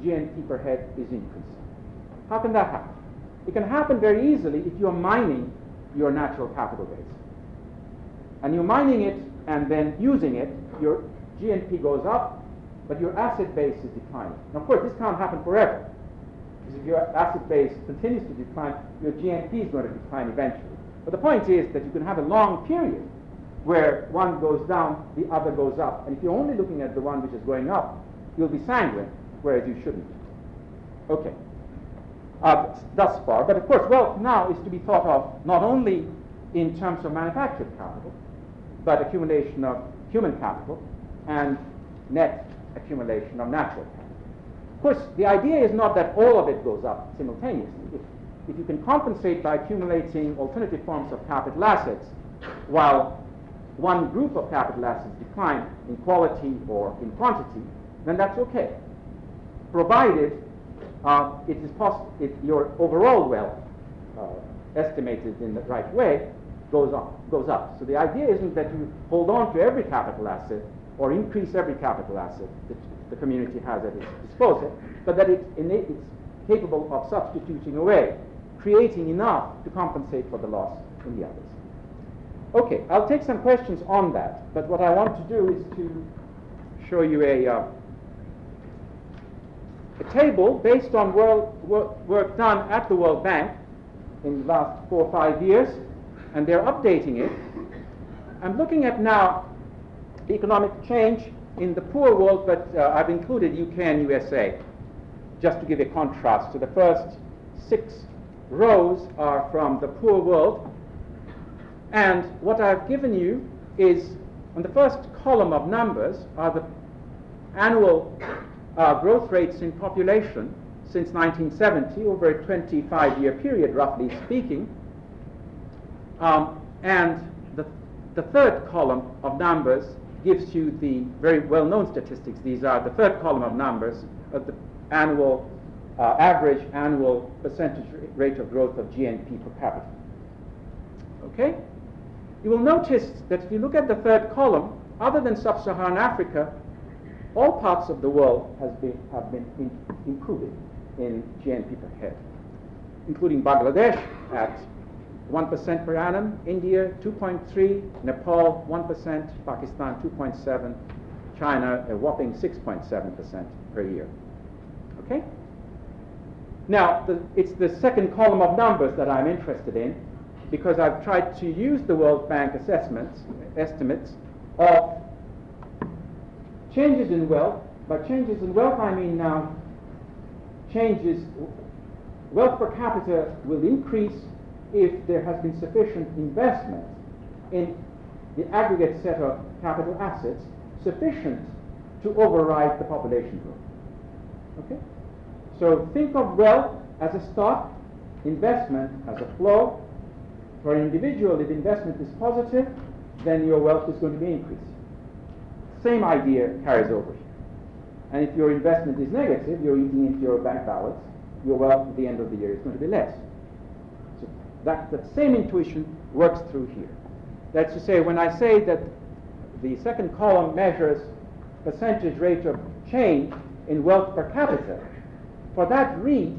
GNP per head is increasing. How can that happen? It can happen very easily if you're mining your natural capital base. And you're mining it and then using it, your GNP goes up, but your asset base is declining. Now, of course, this can't happen forever, because if your asset base continues to decline, your GNP is going to decline eventually. But the point is that you can have a long period where one goes down, the other goes up. And if you're only looking at the one which is going up, you'll be sanguine, whereas you shouldn't. Okay. Thus far. But of course, wealth now is to be thought of not only in terms of manufactured capital, but accumulation of human capital and net accumulation of natural capital. Of course, the idea is not that all of it goes up simultaneously. If you can compensate by accumulating alternative forms of capital assets, while one group of capital assets decline in quality or in quantity, then that's okay, provided it is possible, if your overall wealth, estimated in the right way, goes up. So the idea isn't that you hold on to every capital asset or increase every capital asset that the community has at its disposal, but that it's capable of substituting away, creating enough to compensate for the loss in the others. Okay, I'll take some questions on that, but what I want to do is to show you a table based on work done at the World Bank in the last 4 or 5 years, and they're updating it. I'm looking at now the economic change in the poor world, but I've included UK and USA just to give a contrast. So the first 6 rows are from the poor world, and what I've given you is, on the first column of numbers, are the annual growth rates in population since 1970 over a 25-year period, roughly speaking. And the third column of numbers gives you the very well-known statistics. These are the third column of numbers of the annual average annual percentage rate of growth of GNP per capita. Okay? You will notice that if you look at the third column, other than sub-Saharan Africa, all parts of the world have been improving in GNP per head, including Bangladesh at 1% per annum, India 2.3, Nepal 1%, Pakistan 2.7, China a whopping 6.7% per year. Okay? Now, it's the second column of numbers that I'm interested in, because I've tried to use the World Bank estimates of changes in wealth. By changes in wealth, I mean now wealth per capita will increase if there has been sufficient investment in the aggregate set of capital assets sufficient to override the population growth. Okay? So think of wealth as a stock, investment as a flow. For an individual, if investment is positive, then your wealth is going to be increasing. Same idea carries over here. And if your investment is negative, you're eating into your bank balance, your wealth at the end of the year is going to be less. So that same intuition works through here. That's to say, when I say that the second column measures percentage rate of change in wealth per capita, for that read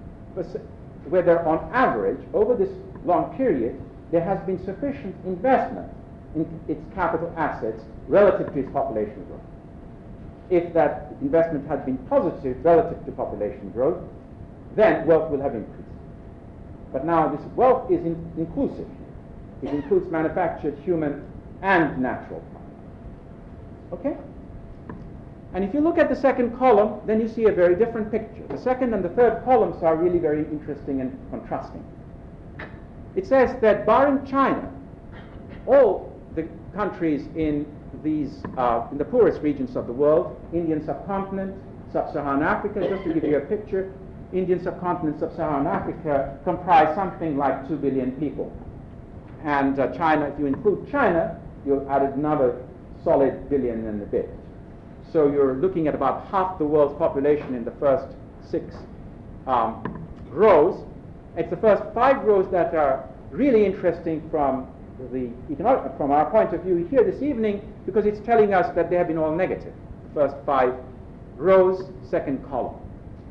whether on average, over this long period, there has been sufficient investment in its capital assets relative to its population growth. If that investment had been positive relative to population growth, then wealth will have increased. But now this wealth is inclusive. It includes manufactured, human, and natural property. Okay? And if you look at the second column, then you see a very different picture. The second and the third columns are really very interesting and contrasting. It says that barring China, all the countries in the poorest regions of the world, Indian subcontinent, sub-Saharan Africa, just to give you a picture, Indian subcontinent, sub-Saharan Africa comprise something like 2 billion people. And China, if you include China, you've added another solid billion and a bit. So you're looking at about half the world's population in the first 6 rows. It's the first 5 rows that are really interesting from our point of view here this evening, because it's telling us that they have been all negative. The first 5 rows, second column.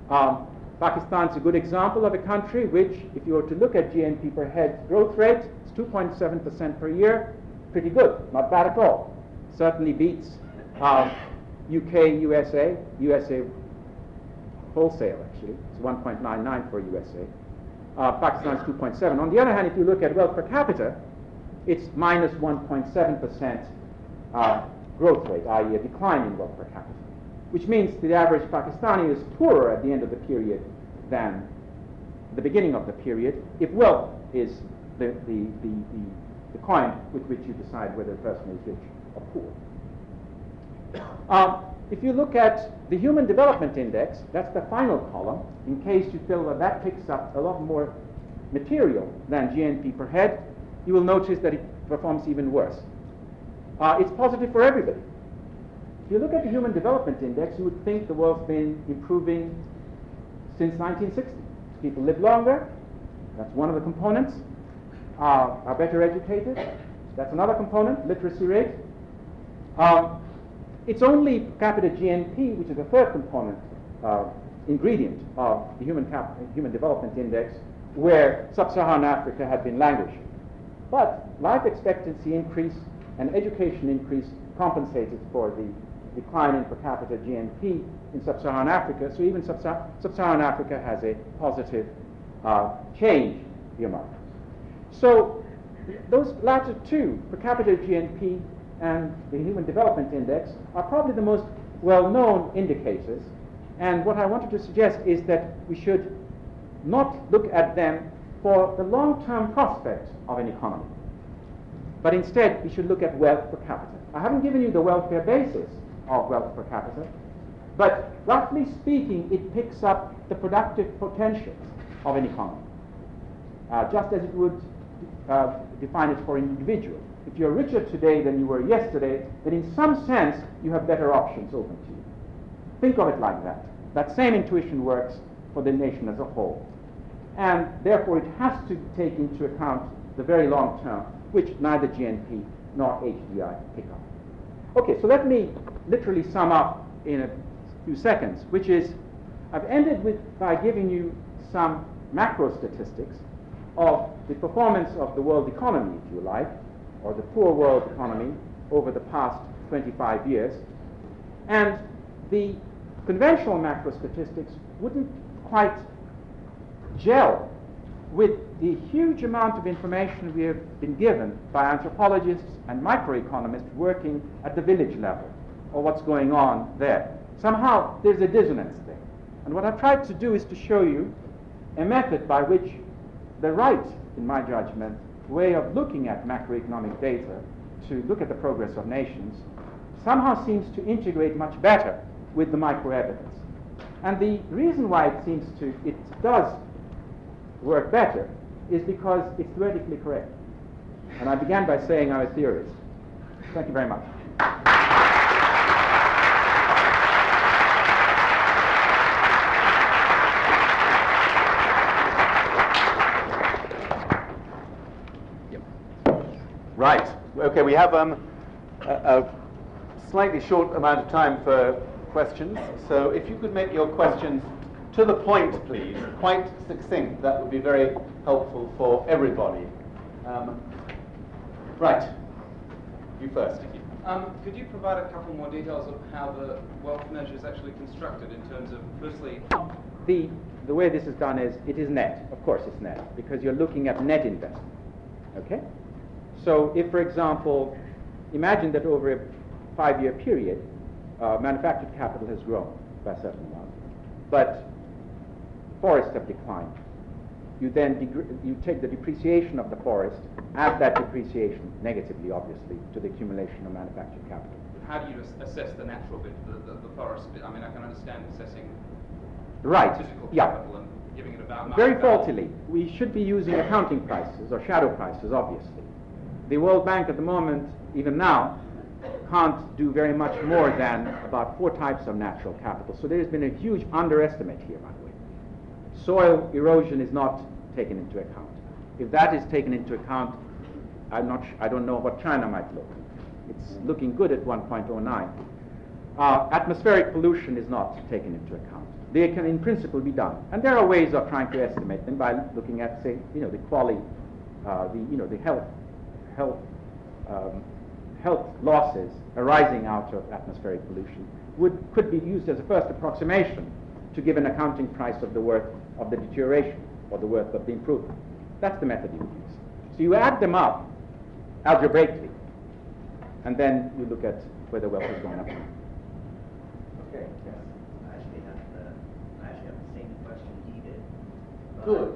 Pakistan is a good example of a country which, if you were to look at GNP per head growth rate, it's 2.7% per year. Pretty good, not bad at all. Certainly beats UK, USA wholesale, actually. It's 1.99 for USA. Pakistan is 2.7. On the other hand, if you look at wealth per capita, it's minus 1.7% growth rate, i.e. a decline in wealth per capita, which means the average Pakistani is poorer at the end of the period than the beginning of the period, if wealth is the coin with which you decide whether a person is rich or poor. If you look at the Human Development Index, that's the final column, in case you feel that that picks up a lot more material than GNP per head, you will notice that it performs even worse. It's positive for everybody. If you look at the Human Development Index, you would think the world's been improving since 1960. People live longer, that's one of the components. Are better educated, that's another component, literacy rate. It's only per capita GNP, which is the third component, ingredient of the Human Development Index, where sub-Saharan Africa had been languishing. But life expectancy increase and education increase compensated for the decline in per capita GNP in sub-Saharan Africa, so even sub-Saharan Africa has a positive change earmarked. So those latter two, per capita GNP and the Human Development Index, are probably the most well-known indicators. And what I wanted to suggest is that we should not look at them for the long-term prospects of an economy, but instead we should look at wealth per capita. I haven't given you the welfare basis of wealth per capita, but roughly speaking, it picks up the productive potentials of an economy, just as it would define it for an individual. If you're richer today than you were yesterday, then in some sense you have better options open to you. Think of it like that. That same intuition works for the nation as a whole. And therefore it has to take into account the very long term, which neither GNP nor HDI pick up. Okay, so let me literally sum up in a few seconds, which is, I've ended by giving you some macro statistics of the performance of the world economy, if you like, or the poor world economy over the past 25 years. And the conventional macro statistics wouldn't quite gel with the huge amount of information we have been given by anthropologists and microeconomists working at the village level, or what's going on there. Somehow there's a dissonance there. And what I've tried to do is to show you a method by which the right, in my judgment, way of looking at macroeconomic data to look at the progress of nations somehow seems to integrate much better with the micro-evidence. And the reason why it does work better is because it's theoretically correct. And I began by saying I'm a theorist. Thank you very much. Right. Okay, we have a slightly short amount of time for questions. So if you could make your questions to the point, please, quite succinct, that would be very helpful for everybody. Right. You first. Thank you. Could you provide a couple more details of how the wealth measure is actually constructed in terms of, firstly... The way this is done is, it is net. Of course it's net, because you're looking at net investment. Okay? So if, for example, imagine that over a 5-year period, manufactured capital has grown by a certain amount, but forests have declined. You then you take the depreciation of the forest, add that depreciation, negatively obviously, to the accumulation of manufactured capital. How do you assess the natural bit, the forest bit? I mean, I can understand assessing physical capital and giving it about market Very value. faultily. We should be using accounting prices or shadow prices, obviously. The World Bank at the moment, even now, can't do very much more than about 4 types of natural capital. So there has been a huge underestimate here, by the way. Soil erosion is not taken into account. If that is taken into account, I don't know what China might look. It's looking good at 1.09. Atmospheric pollution is not taken into account. they can in principle be done. And there are ways of trying to estimate them by looking at, say, the quality, the health losses arising out of atmospheric pollution could be used as a first approximation to give an accounting price of the worth of the deterioration or the worth of the improvement. That's the method you would use. So you add them up algebraically, and then you look at whether wealth is going up or not. Okay. Yes. I actually have the same question he did. Good.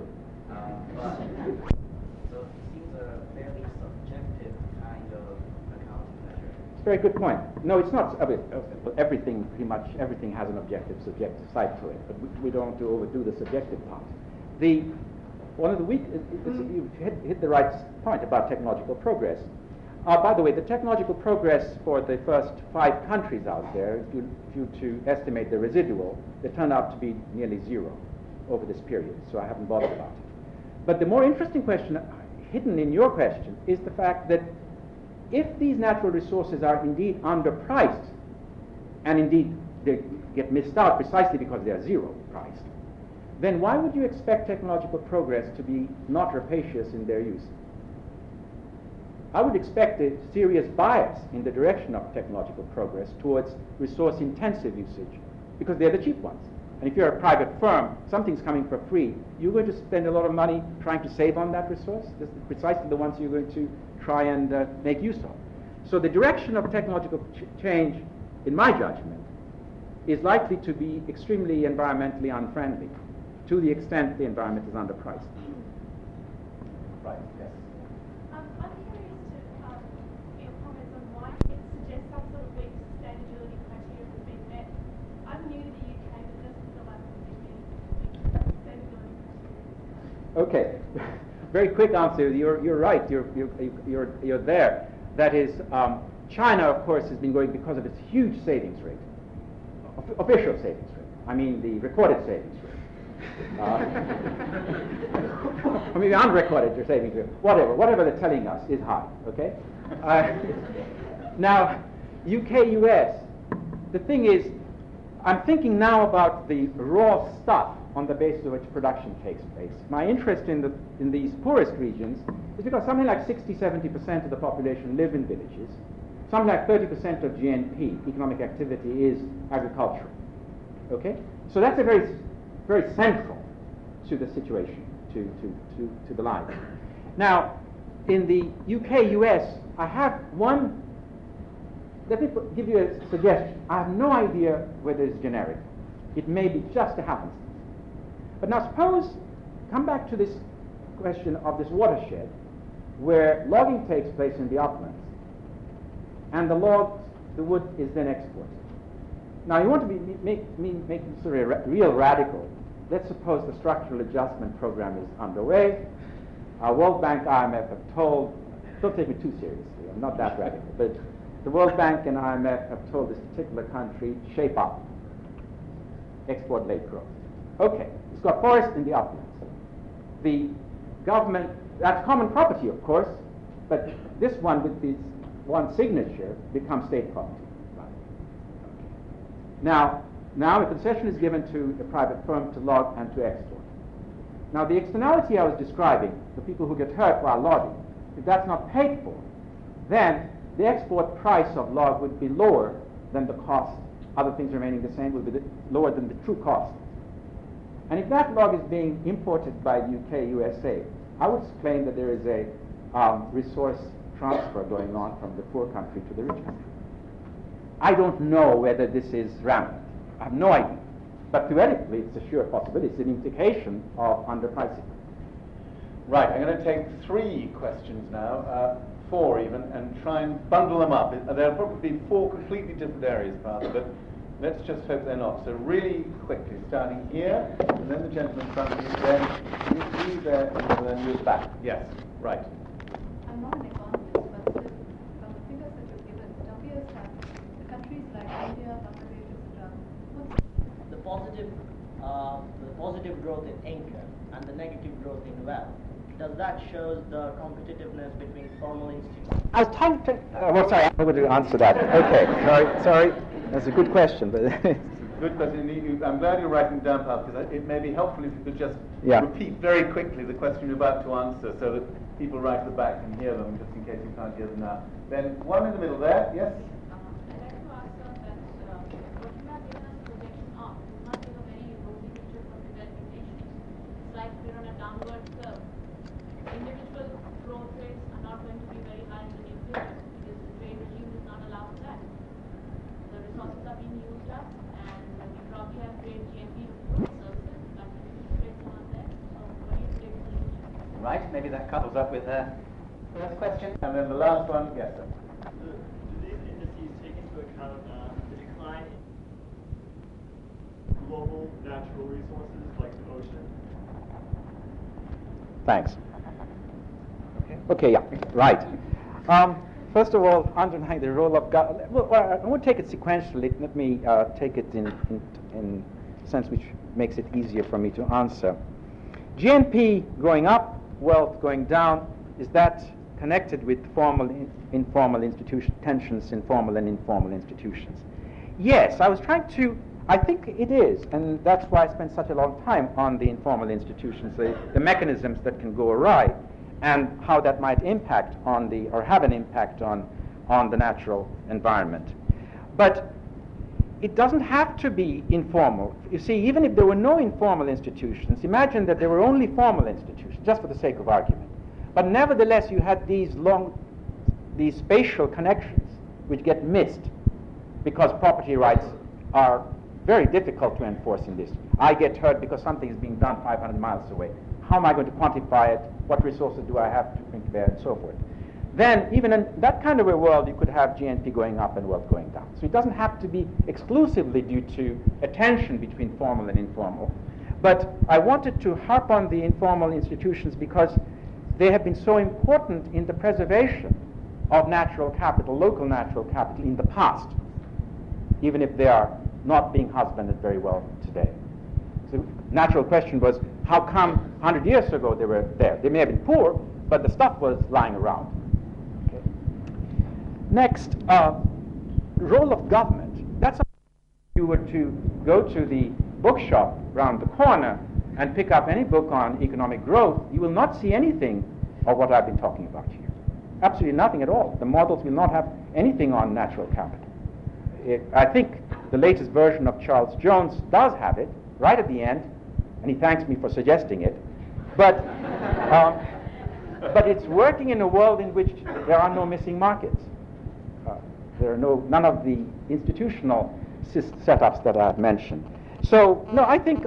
So it seems a fairly subjective kind of accounting measure. It's a very good point. No, it's not. Everything, pretty much everything has an objective, subjective side to it, but we don't want to overdo the subjective part. You hit the right point about technological progress. By the way, the technological progress for the first 5 countries out there, if you to estimate the residual, they turned out to be nearly zero over this period, so I haven't bothered about it. But the more interesting question hidden in your question is the fact that if these natural resources are indeed underpriced, and indeed they get missed out precisely because they are zero priced, then why would you expect technological progress to be not rapacious in their use? I would expect a serious bias in the direction of technological progress towards resource-intensive usage, because they're the cheap ones. And if you're a private firm, something's coming for free, you're going to spend a lot of money trying to save on that resource. This is precisely the ones you're going to try and make use of. So the direction of technological change, in my judgment, is likely to be extremely environmentally unfriendly, to the extent the environment is underpriced. Right, yes. I'm curious to your comments on why it suggests some sort of weak sustainability criteria has been met. I'm new to the UK, but it doesn't feel like there's been many weak sustainability criteria. Okay, very quick answer. You're right. You're there. That is, China, of course, has been going because of its huge savings rate, official savings rate. I mean the recorded savings rate. I mean, unrecorded your savings rate. Whatever they're telling us is high. Okay. Now, UK, US. The thing is, I'm thinking now about the raw stuff on the basis of which production takes place. My interest in these poorest regions is because something like 60-70% of the population live in villages. Something like 30% of GNP, economic activity, is agricultural. Okay? So that's a very, very central to the situation, to the life. Now, in the UK, US, I have one. Let me give you a suggestion. I have no idea whether it's generic. It may be just a happenstance. But now suppose, come back to this question of this watershed, where logging takes place in the uplands, and the wood is then exported. Now you want to make sort of real radical. Let's suppose the structural adjustment program is underway. World Bank, IMF have told, don't take me too seriously, I'm not that radical, but the World Bank and IMF have told this particular country, shape up, export late growth. Okay, it's got forest in the uplands. The government, that's common property, of course, but this one with this one signature becomes state property. Now a concession is given to a private firm to log and to export. Now the externality I was describing, the people who get hurt while logging, if that's not paid for, then the export price of log would be lower than the cost. Other things remaining the same would be lower than the true cost. And if that log is being imported by the UK, USA, I would claim that there is a resource transfer going on from the poor country to the rich country. I don't know whether this is rampant. I have no idea. But theoretically, it's a sure possibility. It's an indication of underpricing. Right, I'm going to take 3 questions now, 4 even, and try and bundle them up. There'll probably be 4 completely different areas, Father, but let's just hope they're not. So really quickly, starting here, and then the gentleman in front of you, then you there, and then you back. Yes, right. I'm not an economist, but from the figures that you've given, it appears that the countries like India, Bangladesh, etc., The positive growth in income and the negative growth in wealth, does that show the competitiveness between formal institutions? I was trying to. Sorry, I'm going to answer that. Okay, sorry. That's a good question, but Good question. I'm glad you're writing it down, Pal, because it may be helpful if you could just Yeah. repeat very quickly the question you're about to answer so that people right at the back can hear them, just in case you can't hear them now. Then one in the middle there, yes? I'd like to ask that what you have given us a projection of is not give a very rosy picture for developing nations. It's like we're on a downward curve. Individual growth rates are not going to be very high in the near future because the trade regime does not allow for that. The resources are being used up, and we probably have great GNP services, but the interest rates are not there. So what do you predict for the future? Right, maybe that couples up with her first question. And then the last one, yes, sir. Do these indices take into account the decline in global natural resources like the ocean? Thanks. Okay, yeah, right. First of all, underlying the role of government, well, I won't take it sequentially. Let me take it in a sense which makes it easier for me to answer. GNP going up, wealth going down, is that connected with formal, informal institution tensions in formal and informal institutions? Yes, I think it is, and that's why I spent such a long time on the informal institutions, the mechanisms that can go awry, and how that might impact on or have an impact on the natural environment. But it doesn't have to be informal. You see, even if there were no informal institutions, imagine that there were only formal institutions, just for the sake of argument. But nevertheless, you had these spatial connections which get missed because property rights are very difficult to enforce in this. I get hurt because something is being done 500 miles away. How am I going to quantify it? What resources do I have to bring to bear, and so forth? Then, even in that kind of a world, you could have GNP going up and wealth going down. So it doesn't have to be exclusively due to a tension between formal and informal. But I wanted to harp on the informal institutions because they have been so important in the preservation of natural capital, local natural capital, in the past, even if they are not being husbanded very well today. So the natural question was, how come 100 years ago they were there? They may have been poor, but the stuff was lying around. Okay. Next, role of government. That's if you were to go to the bookshop round the corner and pick up any book on economic growth, you will not see anything of what I've been talking about here. Absolutely nothing at all. The models will not have anything on natural capital. I think the latest version of Charles Jones does have it, right at the end, and he thanks me for suggesting it. But it's working in a world in which there are no missing markets. There are none of the institutional setups that I've mentioned. So, no, I think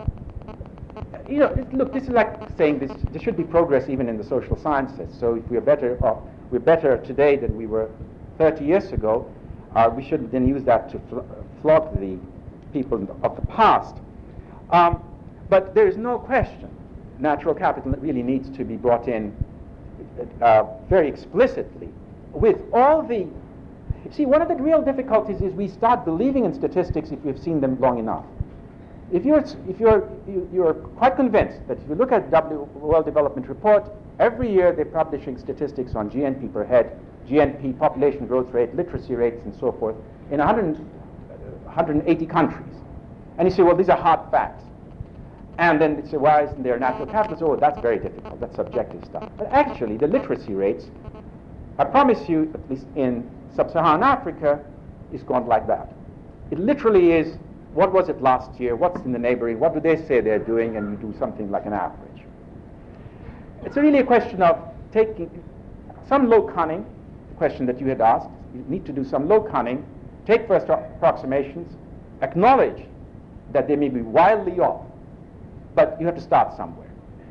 look, this is like saying there should be progress even in the social sciences. So if we're better today than we were 30 years ago, we shouldn't then use that to flog the people of the past. But there is no question natural capital really needs to be brought in very explicitly with all the... See, one of the real difficulties is we start believing in statistics if we've seen them long enough. If you're quite convinced that if you look at World Development Report, every year they're publishing statistics on GNP per head, GNP, population growth rate, literacy rates, and so forth, in 180 countries. And you say, well, these are hard facts. And then you say, why isn't there natural capital? Oh, that's very difficult. That's subjective stuff. But actually, the literacy rates, I promise you, at least in sub-Saharan Africa, is gone like that. It literally is, what was it last year? What's in the neighboring? What do they say they're doing? And you do something like an average. It's really a question of taking some low cunning, the question that you had asked. You need to do some low cunning, take first approximations, acknowledge that they may be wildly off, but you have to start somewhere.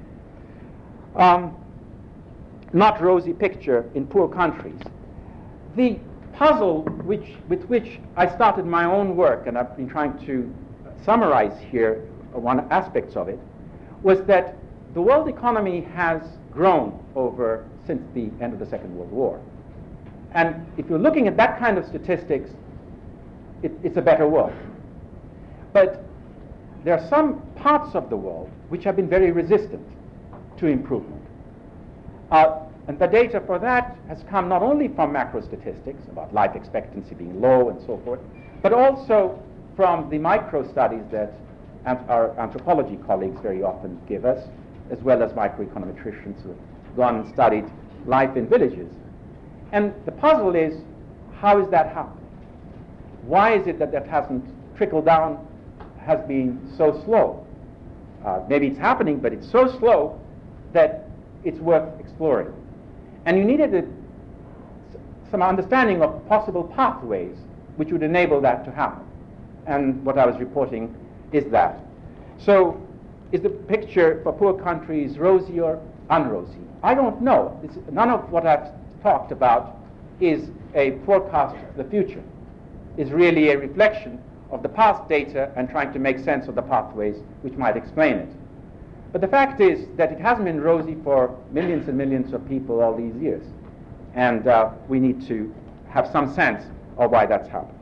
Not rosy picture in poor countries. The puzzle with which I started my own work, and I've been trying to summarize here one aspects of it, was that the world economy has grown since the end of the Second World War. And if you're looking at that kind of statistics, it's a better world. But there are some parts of the world which have been very resistant to improvement. And the data for that has come not only from macro statistics about life expectancy being low and so forth, but also from the micro studies that our anthropology colleagues very often give us, as well as microeconometricians who have gone and studied life in villages. And the puzzle is, how is that happening? Why is it that that hasn't trickled down, has been so slow? Maybe it's happening, but it's so slow that it's worth exploring. And you needed some understanding of possible pathways which would enable that to happen. And what I was reporting is that. So, is the picture for poor countries rosy or unrosy? I don't know. None of what I've talked about is a forecast of the future. It's really a reflection of the past data and trying to make sense of the pathways which might explain it. But the fact is that it hasn't been rosy for millions and millions of people all these years. And we need to have some sense of why that's happened.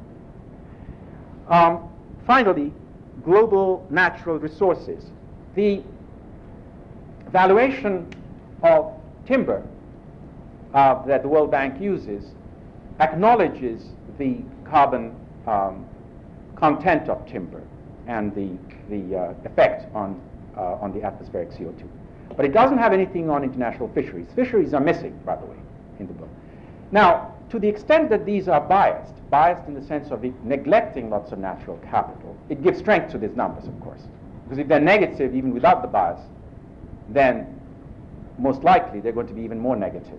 Finally, global natural resources. The valuation of timber that the World Bank uses acknowledges the carbon content of timber and the effect on the atmospheric CO2. But it doesn't have anything on international fisheries. Fisheries are missing, by the way, in the book. Now, to the extent that these are biased in the sense of neglecting lots of natural capital, it gives strength to these numbers, of course. Because if they're negative, even without the bias, then most likely they're going to be even more negative.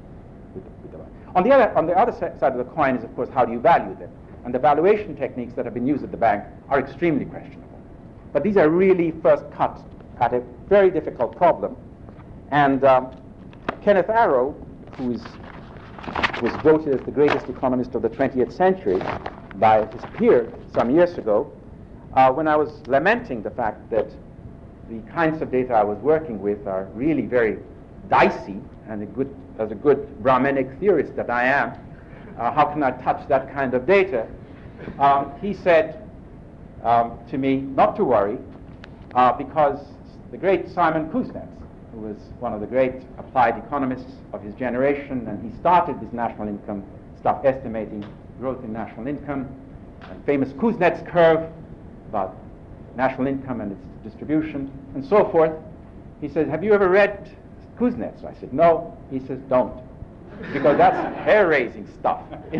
On the other side of the coin is, of course, how do you value them? And the valuation techniques that have been used at the bank are extremely questionable. But these are really first cuts at a very difficult problem. And Kenneth Arrow, who was voted as the greatest economist of the 20th century by his peer some years ago, when I was lamenting the fact that the kinds of data I was working with are really very dicey, and as a good Brahminic theorist that I am, how can I touch that kind of data? He said to me not to worry, because the great Simon Kuznets, who was one of the great applied economists of his generation, and he started this national income stuff, estimating growth in national income, and famous Kuznets curve about national income and its distribution, and so forth. He said, have you ever read Kuznets? I said, no. He says, don't, because that's hair-raising stuff.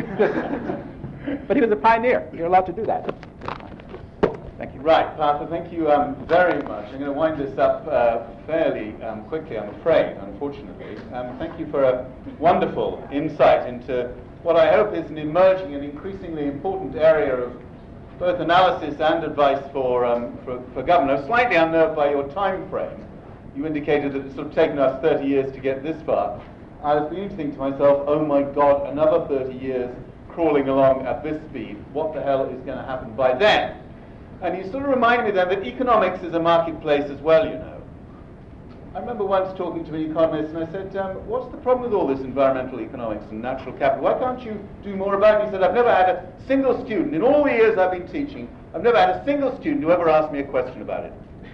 But he was a pioneer. You're allowed to do that. Thank you. Right, Partha, thank you very much. I'm going to wind this up fairly quickly, I'm afraid, unfortunately. Thank you for a wonderful insight into what I hope is an emerging and increasingly important area of both analysis and advice for government. I was slightly unnerved by your time frame. You indicated that it's sort of taken us 30 years to get this far. I was beginning to think to myself, oh my God, another 30 years crawling along at this speed. What the hell is going to happen by then? And you sort of reminded me then that economics is a marketplace as well, you know. I remember once talking to an economist and I said, what's the problem with all this environmental economics and natural capital? Why can't you do more about it? He said, I've never had a single student, in all the years I've been teaching, I've never had a single student who ever asked me a question about it.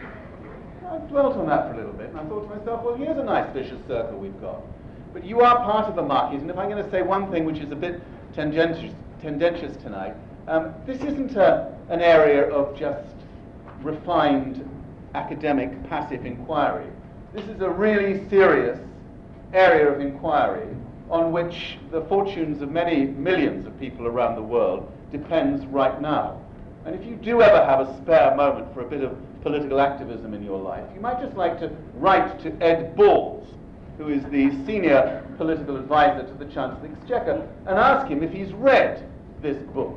I dwelt on that for a little bit and I thought to myself, well, here's a nice vicious circle we've got. But you are part of the market, and if I'm going to say one thing which is a bit tendentious tonight, this isn't an area of just refined academic passive inquiry. This is a really serious area of inquiry on which the fortunes of many millions of people around the world depends right now. And if you do ever have a spare moment for a bit of political activism in your life, you might just like to write to Ed Balls, who is the senior political advisor to the Chancellor of the Exchequer, and ask him if he's read this book.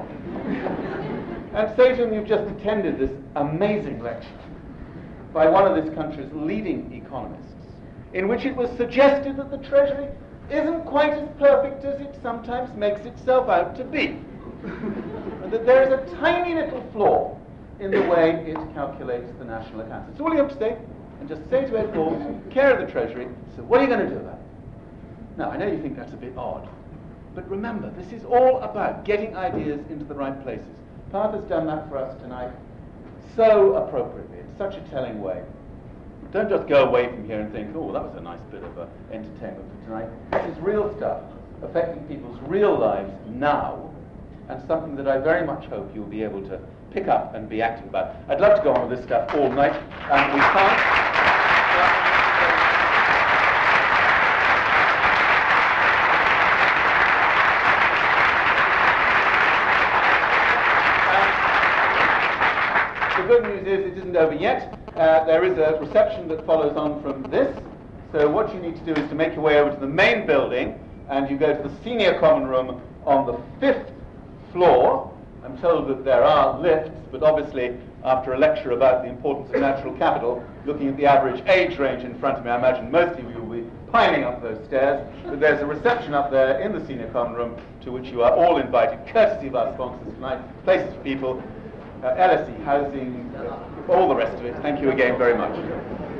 And say to him, you've just attended this amazing lecture by one of this country's leading economists, in which it was suggested that the Treasury isn't quite as perfect as it sometimes makes itself out to be, and that there is a tiny little flaw in the way it calculates the national accounts. That's all you have to say, and just say to Ed Balls, care of the Treasury, so what are you going to do about it? Now, I know you think that's a bit odd, but remember, this is all about getting ideas into the right places. Partha's done that for us tonight so appropriately, in such a telling way. Don't just go away from here and think, oh, that was a nice bit of entertainment for tonight. This is real stuff affecting people's real lives now, and something that I very much hope you'll be able to pick up and be active about. I'd love to go on with this stuff all night, and we can't. The good news is it isn't over yet. There is a reception that follows on from this. So what you need to do is to make your way over to the main building, and you go to the senior common room on the 5th floor. I'm told that there are lifts, but obviously after a lecture about the importance of natural capital, looking at the average age range in front of me, I imagine most of you will be piling up those stairs. But there's a reception up there in the senior common room to which you are all invited, courtesy of our sponsors tonight, Places for People, LSE Housing, all the rest of it. Thank you again very much.